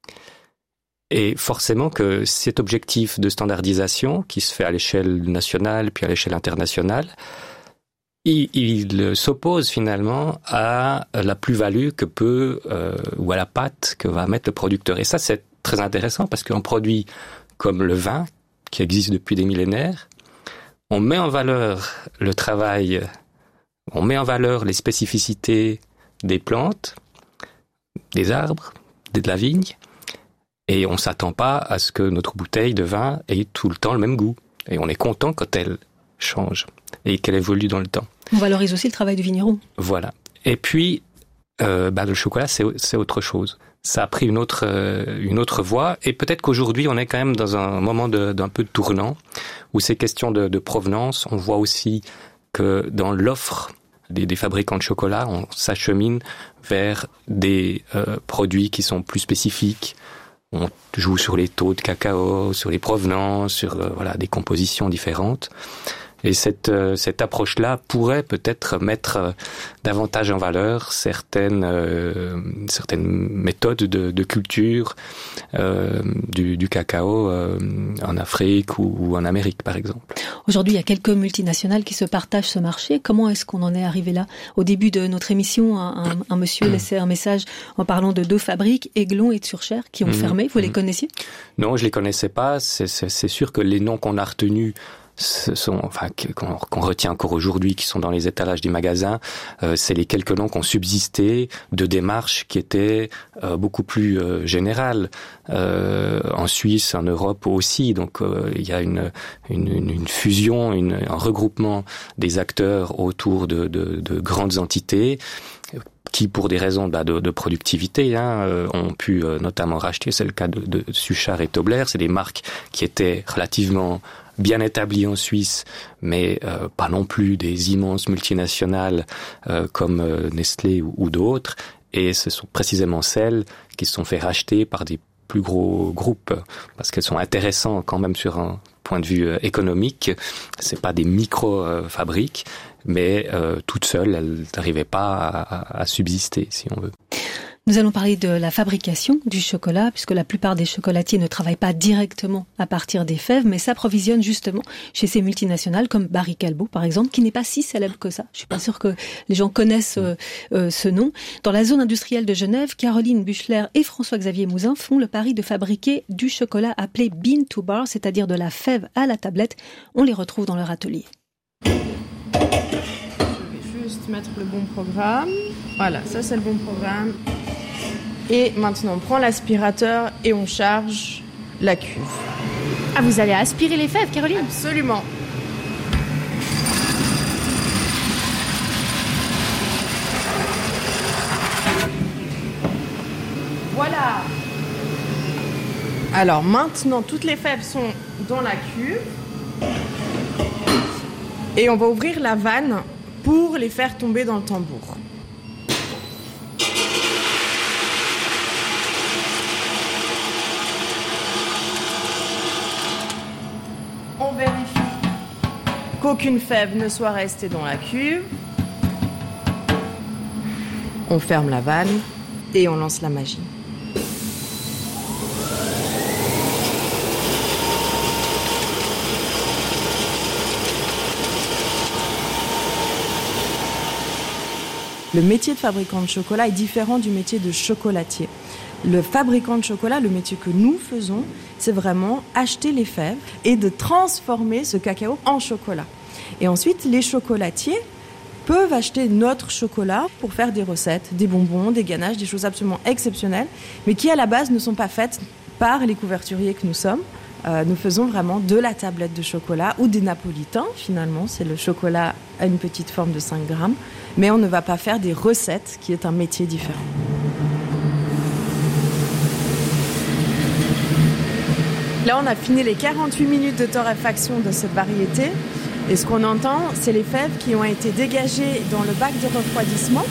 Et forcément que cet objectif de standardisation, qui se fait à l'échelle nationale puis à l'échelle internationale, il s'oppose finalement à la plus-value que peut, ou à la pâte que va mettre le producteur. Et ça, c'est très intéressant parce qu'un produit comme le vin, qui existe depuis des millénaires, on met en valeur le travail, on met en valeur les spécificités des plantes, des arbres, de la vigne, et on s'attend pas à ce que notre bouteille de vin ait tout le temps le même goût. Et on est content quand elle change et qu'elle évolue dans le temps. On valorise aussi le travail du vigneron. Voilà. Et puis, le chocolat, c'est autre chose. Ça a pris une autre voie, et peut-être qu'aujourd'hui, on est quand même dans un moment d'un peu de tournant, où ces questions de provenance, on voit aussi que dans l'offre des fabricants de chocolat, on s'achemine vers des produits qui sont plus spécifiques. On joue sur les taux de cacao, sur les provenances, sur des compositions différentes. Et cette approche-là pourrait peut-être mettre davantage en valeur certaines méthodes de culture du cacao en Afrique ou en Amérique, par exemple. Aujourd'hui, il y a quelques multinationales qui se partagent ce marché. Comment est-ce qu'on en est arrivé là ? Au début de notre émission, un monsieur laissait un message en parlant de 2 fabriques, Aiglon et Turcher, qui ont fermé. Vous les connaissiez ? Non, je les connaissais pas. C'est sûr que les noms qu'on a retenus qu'on retient encore aujourd'hui, qui sont dans les étalages des magasins, c'est les quelques noms qui ont subsisté de démarches qui étaient beaucoup plus générales en Suisse, en Europe aussi. Donc il y a une fusion, un regroupement des acteurs autour de grandes entités qui, pour des raisons de productivité, ont pu notamment racheter. C'est le cas de Suchard et Tobler. C'est des marques qui étaient relativement bien établies en Suisse, mais pas non plus des immenses multinationales comme Nestlé ou d'autres. Et ce sont précisément celles qui se sont fait racheter par des plus gros groupes, parce qu'elles sont intéressantes quand même sur un point de vue économique. C'est pas des micro-fabriques, mais toutes seules, elles n'arrivaient pas à subsister, si on veut. Nous allons parler de la fabrication du chocolat, puisque la plupart des chocolatiers ne travaillent pas directement à partir des fèves, mais s'approvisionnent justement chez ces multinationales comme Barry Callebaut, par exemple, qui n'est pas si célèbre que ça. Je suis pas sûre que les gens connaissent ce nom. Dans la zone industrielle de Genève, Caroline Buchler et François-Xavier Mouzin font le pari de fabriquer du chocolat appelé bean to bar, c'est-à-dire de la fève à la tablette. On les retrouve dans leur atelier. Je vais juste mettre le bon programme. Voilà, ça c'est le bon programme. Et maintenant, on prend l'aspirateur et on charge la cuve. Ah, vous allez aspirer les fèves, Caroline ? Absolument. Voilà. Alors maintenant, toutes les fèves sont dans la cuve. Et on va ouvrir la vanne pour les faire tomber dans le tambour. On vérifie qu'aucune fève ne soit restée dans la cuve. On ferme la vanne et on lance la machine. Le métier de fabricant de chocolat est différent du métier de chocolatier. Le fabricant de chocolat, le métier que nous faisons, c'est vraiment acheter les fèves et de transformer ce cacao en chocolat. Et ensuite, les chocolatiers peuvent acheter notre chocolat pour faire des recettes, des bonbons, des ganaches, des choses absolument exceptionnelles, mais qui à la base ne sont pas faites par les couverturiers que nous sommes. Nous faisons vraiment de la tablette de chocolat ou des napolitains, finalement, c'est le chocolat à une petite forme de 5 grammes, mais on ne va pas faire des recettes, qui est un métier différent. Là, on a fini les 48 minutes de torréfaction de cette variété. Et ce qu'on entend, c'est les fèves qui ont été dégagées dans le bac de refroidissement.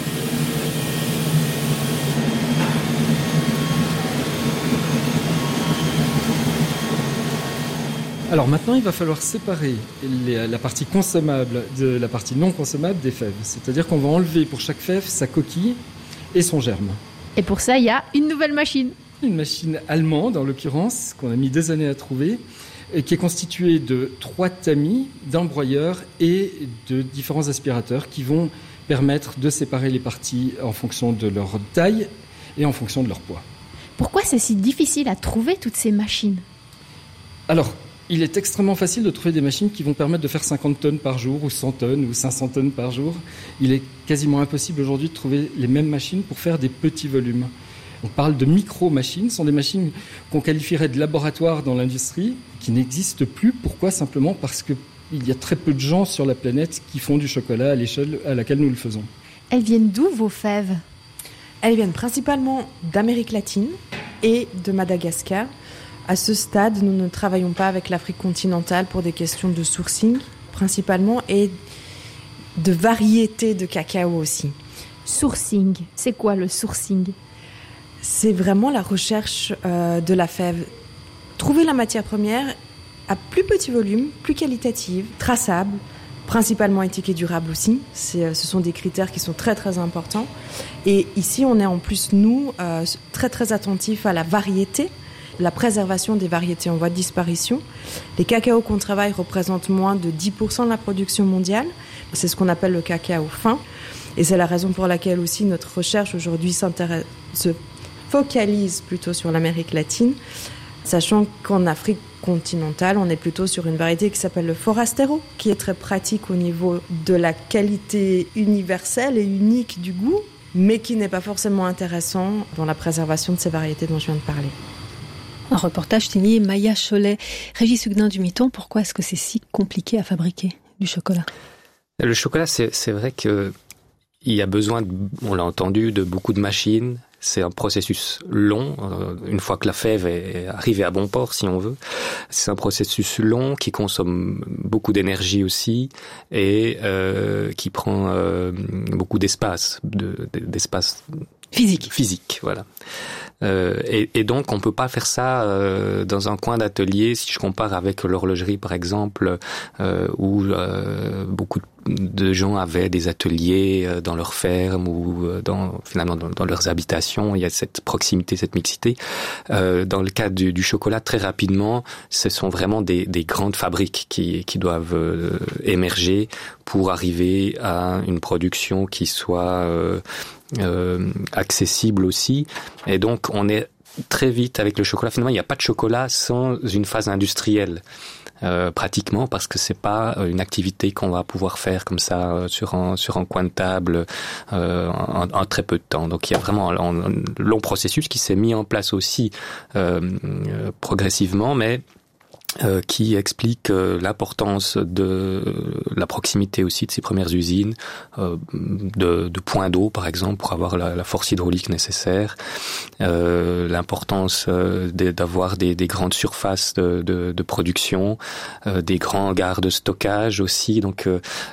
Alors maintenant, il va falloir séparer la partie consommable de la partie non consommable des fèves. C'est-à-dire qu'on va enlever pour chaque fève sa coquille et son germe. Et pour ça, il y a une nouvelle machine. Une machine allemande, en l'occurrence, qu'on a mis 2 années à trouver, et qui est constituée de 3 tamis, d'un broyeur et de différents aspirateurs qui vont permettre de séparer les parties en fonction de leur taille et en fonction de leur poids. Pourquoi c'est si difficile à trouver toutes ces machines ? Alors, il est extrêmement facile de trouver des machines qui vont permettre de faire 50 tonnes par jour, ou 100 tonnes, ou 500 tonnes par jour. Il est quasiment impossible aujourd'hui de trouver les mêmes machines pour faire des petits volumes. On parle de micro-machines, ce sont des machines qu'on qualifierait de laboratoire dans l'industrie, qui n'existent plus. Pourquoi ? Simplement parce qu'il y a très peu de gens sur la planète qui font du chocolat à l'échelle à laquelle nous le faisons. Elles viennent d'où, vos fèves ? Elles viennent principalement d'Amérique latine et de Madagascar. À ce stade, nous ne travaillons pas avec l'Afrique continentale pour des questions de sourcing, principalement, et de variété de cacao aussi. Sourcing, c'est quoi le sourcing ? C'est vraiment la recherche de la fève. Trouver la matière première à plus petit volume, plus qualitative, traçable, principalement éthique et durable aussi. Ce sont des critères qui sont très très importants. Et ici, on est en plus, nous, très très attentifs à la variété, la préservation des variétés en voie de disparition. Les cacaos qu'on travaille représentent moins de 10% de la production mondiale. C'est ce qu'on appelle le cacao fin. Et c'est la raison pour laquelle aussi notre recherche aujourd'hui se focalise plutôt sur l'Amérique latine, sachant qu'en Afrique continentale, on est plutôt sur une variété qui s'appelle le Forastero, qui est très pratique au niveau de la qualité universelle et unique du goût, mais qui n'est pas forcément intéressant dans la préservation de ces variétés dont je viens de parler. Un reportage signé Maya Cholet. Régis Huguenin du Miton, pourquoi est-ce que c'est si compliqué à fabriquer du chocolat ? Le chocolat, c'est vrai qu'il y a besoin, on l'a entendu, de beaucoup de machines. C'est un processus long, une fois que la fève est arrivée à bon port, si on veut. C'est un processus long qui consomme beaucoup d'énergie aussi et qui prend beaucoup d'espace, d'espace physique, voilà. Et donc on peut pas faire ça dans un coin d'atelier. Si je compare avec l'horlogerie par exemple, où beaucoup de gens avaient des ateliers dans leur ferme ou finalement dans leurs habitations, il y a cette proximité, cette mixité. Dans le cas du chocolat, très rapidement, ce sont vraiment des grandes fabriques qui doivent émerger pour arriver à une production qui soit accessible aussi. Et donc on est très vite avec le chocolat. Finalement, il n'y a pas de chocolat sans une phase industrielle. Pratiquement, parce que c'est pas une activité qu'on va pouvoir faire comme ça sur un coin de table en très peu de temps. Donc il y a vraiment un long processus qui s'est mis en place aussi progressivement, mais qui explique l'importance de la proximité aussi de ces premières usines, de points d'eau par exemple pour avoir la force hydraulique nécessaire, l'importance d'avoir des grandes surfaces de production, des grands gares de stockage aussi, donc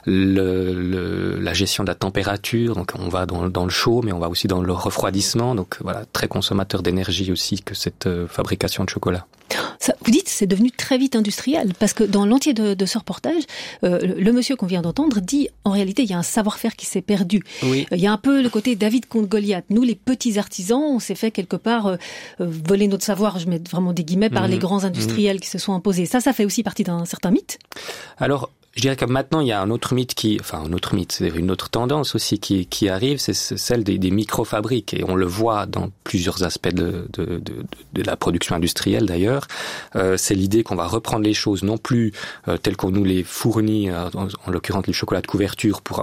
la gestion de la température, donc on va dans le chaud mais on va aussi dans le refroidissement, donc voilà, très consommateur d'énergie aussi que cette fabrication de chocolat. Ça, vous dites c'est devenu très vite industriel, parce que dans l'entier de ce reportage, le monsieur qu'on vient d'entendre dit en réalité il y a un savoir-faire qui s'est perdu. Oui. Il y a un peu le côté David contre Goliath. Nous les petits artisans, on s'est fait quelque part voler notre savoir, je mets vraiment des guillemets, par les grands industriels qui se sont imposés. Ça fait aussi partie d'un certain mythe. Alors, je dirais que maintenant, il y a un autre mythe c'est une autre tendance aussi qui arrive, c'est celle des micro-fabriques. Et on le voit dans plusieurs aspects de la production industrielle d'ailleurs. C'est l'idée qu'on va reprendre les choses non plus telles qu'on nous les fournit, en l'occurrence le chocolat de couverture pour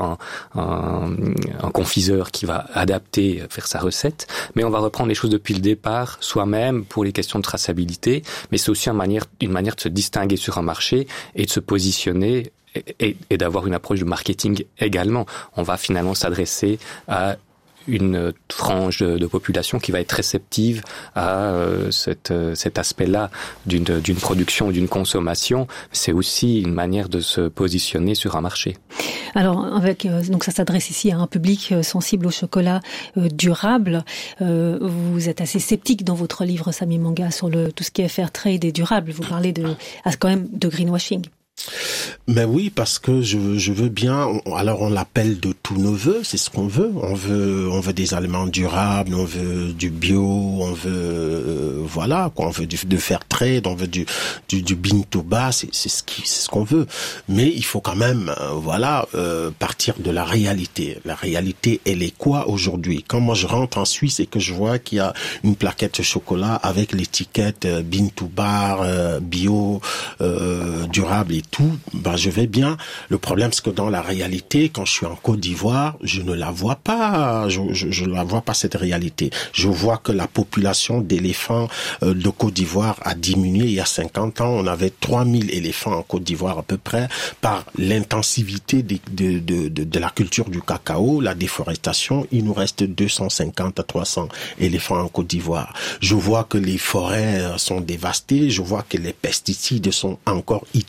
un confiseur qui va adapter, faire sa recette, mais on va reprendre les choses depuis le départ, soi-même, pour les questions de traçabilité, mais c'est aussi une manière de se distinguer sur un marché et de se positionner et d'avoir une approche de marketing également. On va finalement s'adresser à une frange de population qui va être réceptive à cet aspect-là d'une production ou d'une consommation. C'est aussi une manière de se positionner sur un marché. Alors, donc ça s'adresse ici à un public sensible au chocolat durable. Vous êtes assez sceptique dans votre livre Samy Manga sur tout ce qui est fair trade et durable. Vous parlez quand même de greenwashing. Mais oui, parce que je veux bien, alors on l'appelle de tous nos vœux, c'est ce qu'on veut. On veut des aliments durables, on veut du bio, on veut, on veut de fair trade, on veut du bean to bar, c'est ce qu'on veut. Mais il faut quand même, partir de la réalité. La réalité, elle est quoi aujourd'hui? Quand moi je rentre en Suisse et que je vois qu'il y a une plaquette de chocolat avec l'étiquette bean to bar, bio, durable et tout, je vais bien. Le problème, c'est que dans la réalité, quand je suis en Côte d'Ivoire, je ne la vois pas. Je la vois pas, cette réalité. Je vois que la population d'éléphants de Côte d'Ivoire a diminué. Il y a 50 ans, on avait 3000 éléphants en Côte d'Ivoire à peu près, par l'intensivité de la culture du cacao, la déforestation. Il nous reste 250 à 300 éléphants en Côte d'Ivoire. Je vois que les forêts sont dévastées. Je vois que les pesticides sont encore utilisés.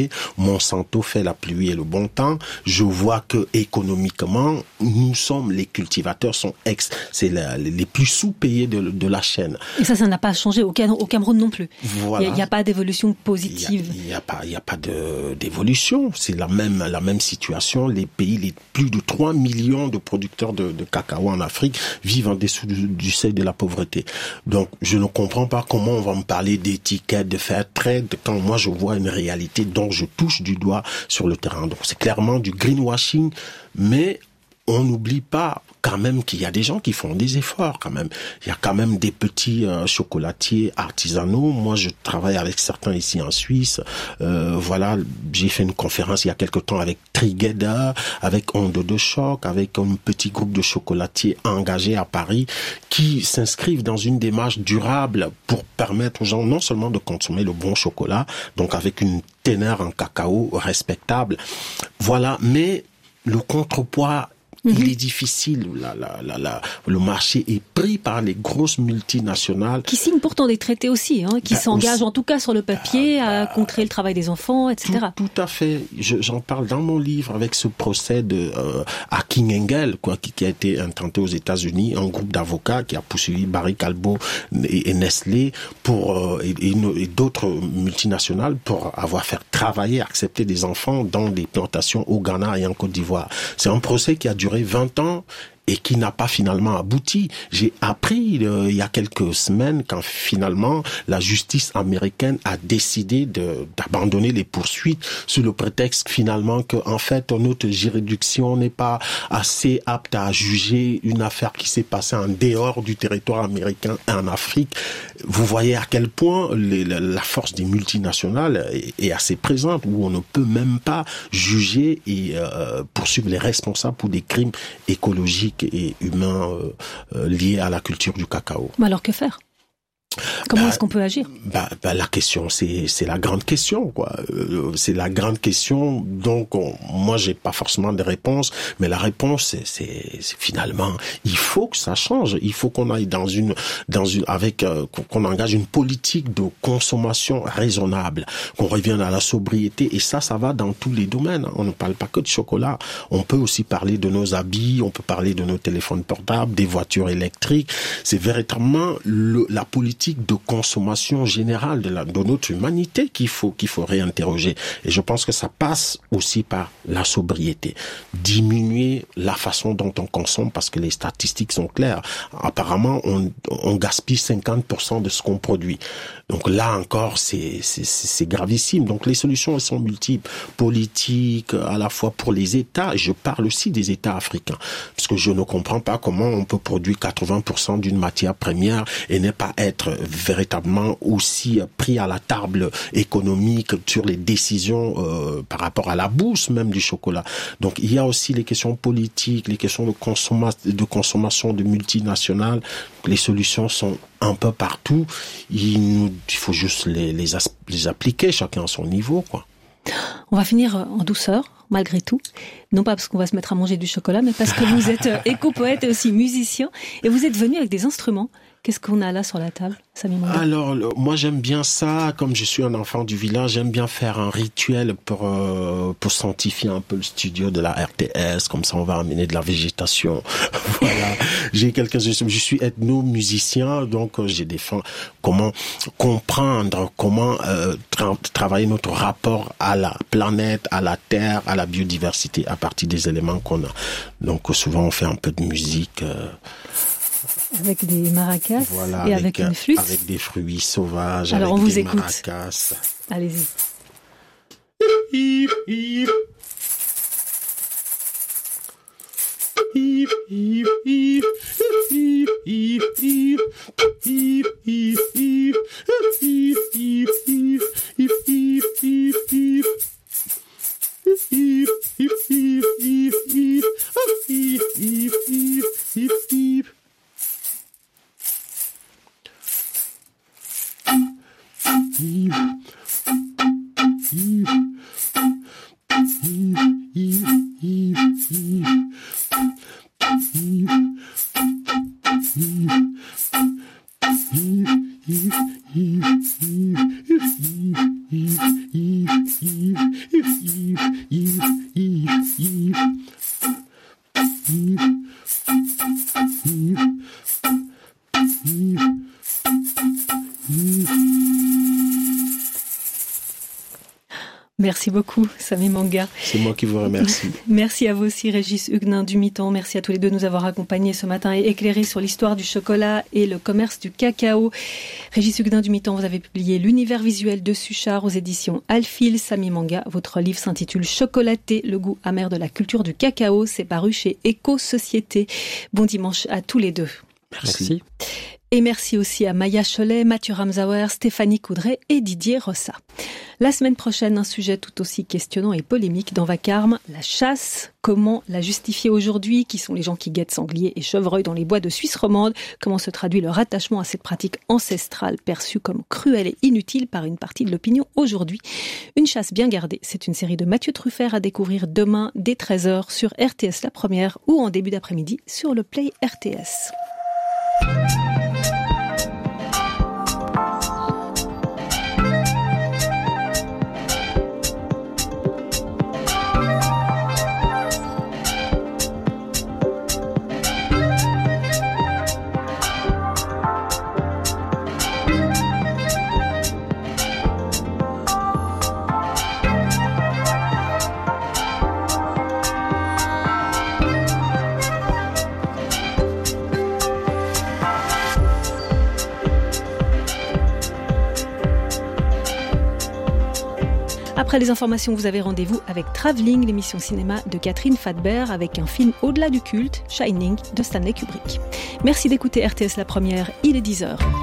pauvreté. Monsanto fait la pluie et le bon temps. Je vois que économiquement, les cultivateurs sont c'est les plus sous-payés de la chaîne. Et ça n'a pas changé au Cameroun non plus. Voilà. Il n'y a pas d'évolution positive. Il n'y a pas d'évolution. C'est la même situation. Les pays, les plus de 3 millions de producteurs de cacao en Afrique vivent en dessous du seuil de la pauvreté. Donc, je ne comprends pas comment on va me parler d'étiquette, de fair trade, quand moi je vois une réalité dont je touche du doigt sur le terrain. Donc, c'est clairement du greenwashing, mais on n'oublie pas quand même qu'il y a des gens qui font des efforts quand même. Il y a quand même des petits chocolatiers artisanaux. Moi, je travaille avec certains ici en Suisse. Voilà, j'ai fait une conférence il y a quelque temps avec Trigeda, avec Onde de Choc, avec un petit groupe de chocolatiers engagés à Paris qui s'inscrivent dans une démarche durable pour permettre aux gens non seulement de consommer le bon chocolat, donc avec une teneur en cacao respectable. Voilà, mais le contrepoids, il est difficile. Le marché est pris par les grosses multinationales. Qui signent pourtant des traités aussi, qui s'engagent en tout cas sur le papier à contrer le travail des enfants, etc. Tout à fait. J'en parle dans mon livre avec ce procès de Hacking Engel, qui a été intenté aux États-Unis, un groupe d'avocats qui a poursuivi Barry Callebaut et Nestlé et d'autres multinationales pour avoir fait travailler, accepter des enfants dans des plantations au Ghana et en Côte d'Ivoire. C'est un procès qui a duré 20 ans et qui n'a pas finalement abouti. J'ai appris il y a quelques semaines quand finalement la justice américaine a décidé d'abandonner les poursuites sous le prétexte finalement que en fait notre juridiction n'est pas assez apte à juger une affaire qui s'est passée en dehors du territoire américain en Afrique. Vous voyez à quel point la force des multinationales est assez présente, où on ne peut même pas juger et poursuivre les responsables pour des crimes écologiques et humains liés à la culture du cacao. Mais alors que faire ? Comment est-ce qu'on peut agir ? La question, c'est la grande question, quoi. C'est la grande question. Donc, moi, j'ai pas forcément de réponse, mais la réponse, c'est finalement, il faut que ça change. Il faut qu'on aille qu'on engage une politique de consommation raisonnable, qu'on revienne à la sobriété. Et ça va dans tous les domaines. On ne parle pas que de chocolat. On peut aussi parler de nos habits, on peut parler de nos téléphones portables, des voitures électriques. C'est véritablement la politique de consommation générale de notre humanité qu'il faut réinterroger. Et je pense que ça passe aussi par la sobriété. Diminuer la façon dont on consomme, parce que les statistiques sont claires. Apparemment, on gaspille 50% de ce qu'on produit. Donc là encore, c'est gravissime. Donc les solutions, elles sont multiples. Politiques, à la fois pour les États, et je parle aussi des États africains. Parce que je ne comprends pas comment on peut produire 80% d'une matière première et ne pas être véritablement aussi pris à la table économique sur les décisions par rapport à la bourse même du chocolat. Donc il y a aussi les questions politiques, les questions de consommation de multinationales. Les solutions sont un peu partout. Il faut juste les appliquer, chacun à son niveau, quoi. On va finir en douceur, malgré tout. Non pas parce qu'on va se mettre à manger du chocolat, mais parce que vous êtes éco-poète et aussi musicien. Et vous êtes venu avec des instruments. Qu'est-ce qu'on a là sur la table, Samy Manda ? Alors, moi j'aime bien ça, comme je suis un enfant du village, j'aime bien faire un rituel pour sanctifier un peu le studio de la RTS, comme ça on va amener de la végétation. Voilà. Je suis ethno-musicien, donc j'ai des fins, comment comprendre, comment travailler notre rapport à la planète, à la terre, à la biodiversité, à partir des éléments qu'on a. Donc souvent on fait un peu de musique... Avec des maracas et avec une flûte. Avec des fruits sauvages. Alors avec on vous des écoute. Maracas. Allez-y. Merci beaucoup, Samy Manga. C'est moi qui vous remercie. Merci à vous aussi, Régis Huguenin du Mi-temps. Merci à tous les deux de nous avoir accompagnés ce matin et éclairés sur l'histoire du chocolat et le commerce du cacao. Régis Huguenin du Mi-temps, vous avez publié L'univers visuel de Suchard aux éditions Alphil. Samy Manga, votre livre s'intitule Chocolaté, le goût amer de la culture du cacao. C'est paru chez Éco-Société. Bon dimanche à tous les deux. Merci. Et merci aussi à Maya Cholet, Mathieu Ramsauer, Stéphanie Coudray et Didier Rossa. La semaine prochaine, un sujet tout aussi questionnant et polémique dans Vacarme, la chasse. Comment la justifier aujourd'hui? Qui sont les gens qui guettent sangliers et chevreuils dans les bois de Suisse romande? Comment se traduit leur attachement à cette pratique ancestrale perçue comme cruelle et inutile par une partie de l'opinion aujourd'hui? Une chasse bien gardée, c'est une série de Mathieu Truffert à découvrir demain dès 13h sur RTS La Première ou en début d'après-midi sur le Play RTS. Après les informations, vous avez rendez-vous avec Travelling, l'émission cinéma de Catherine Fadbert, avec un film au-delà du culte, Shining, de Stanley Kubrick. Merci d'écouter RTS La Première, il est 10h.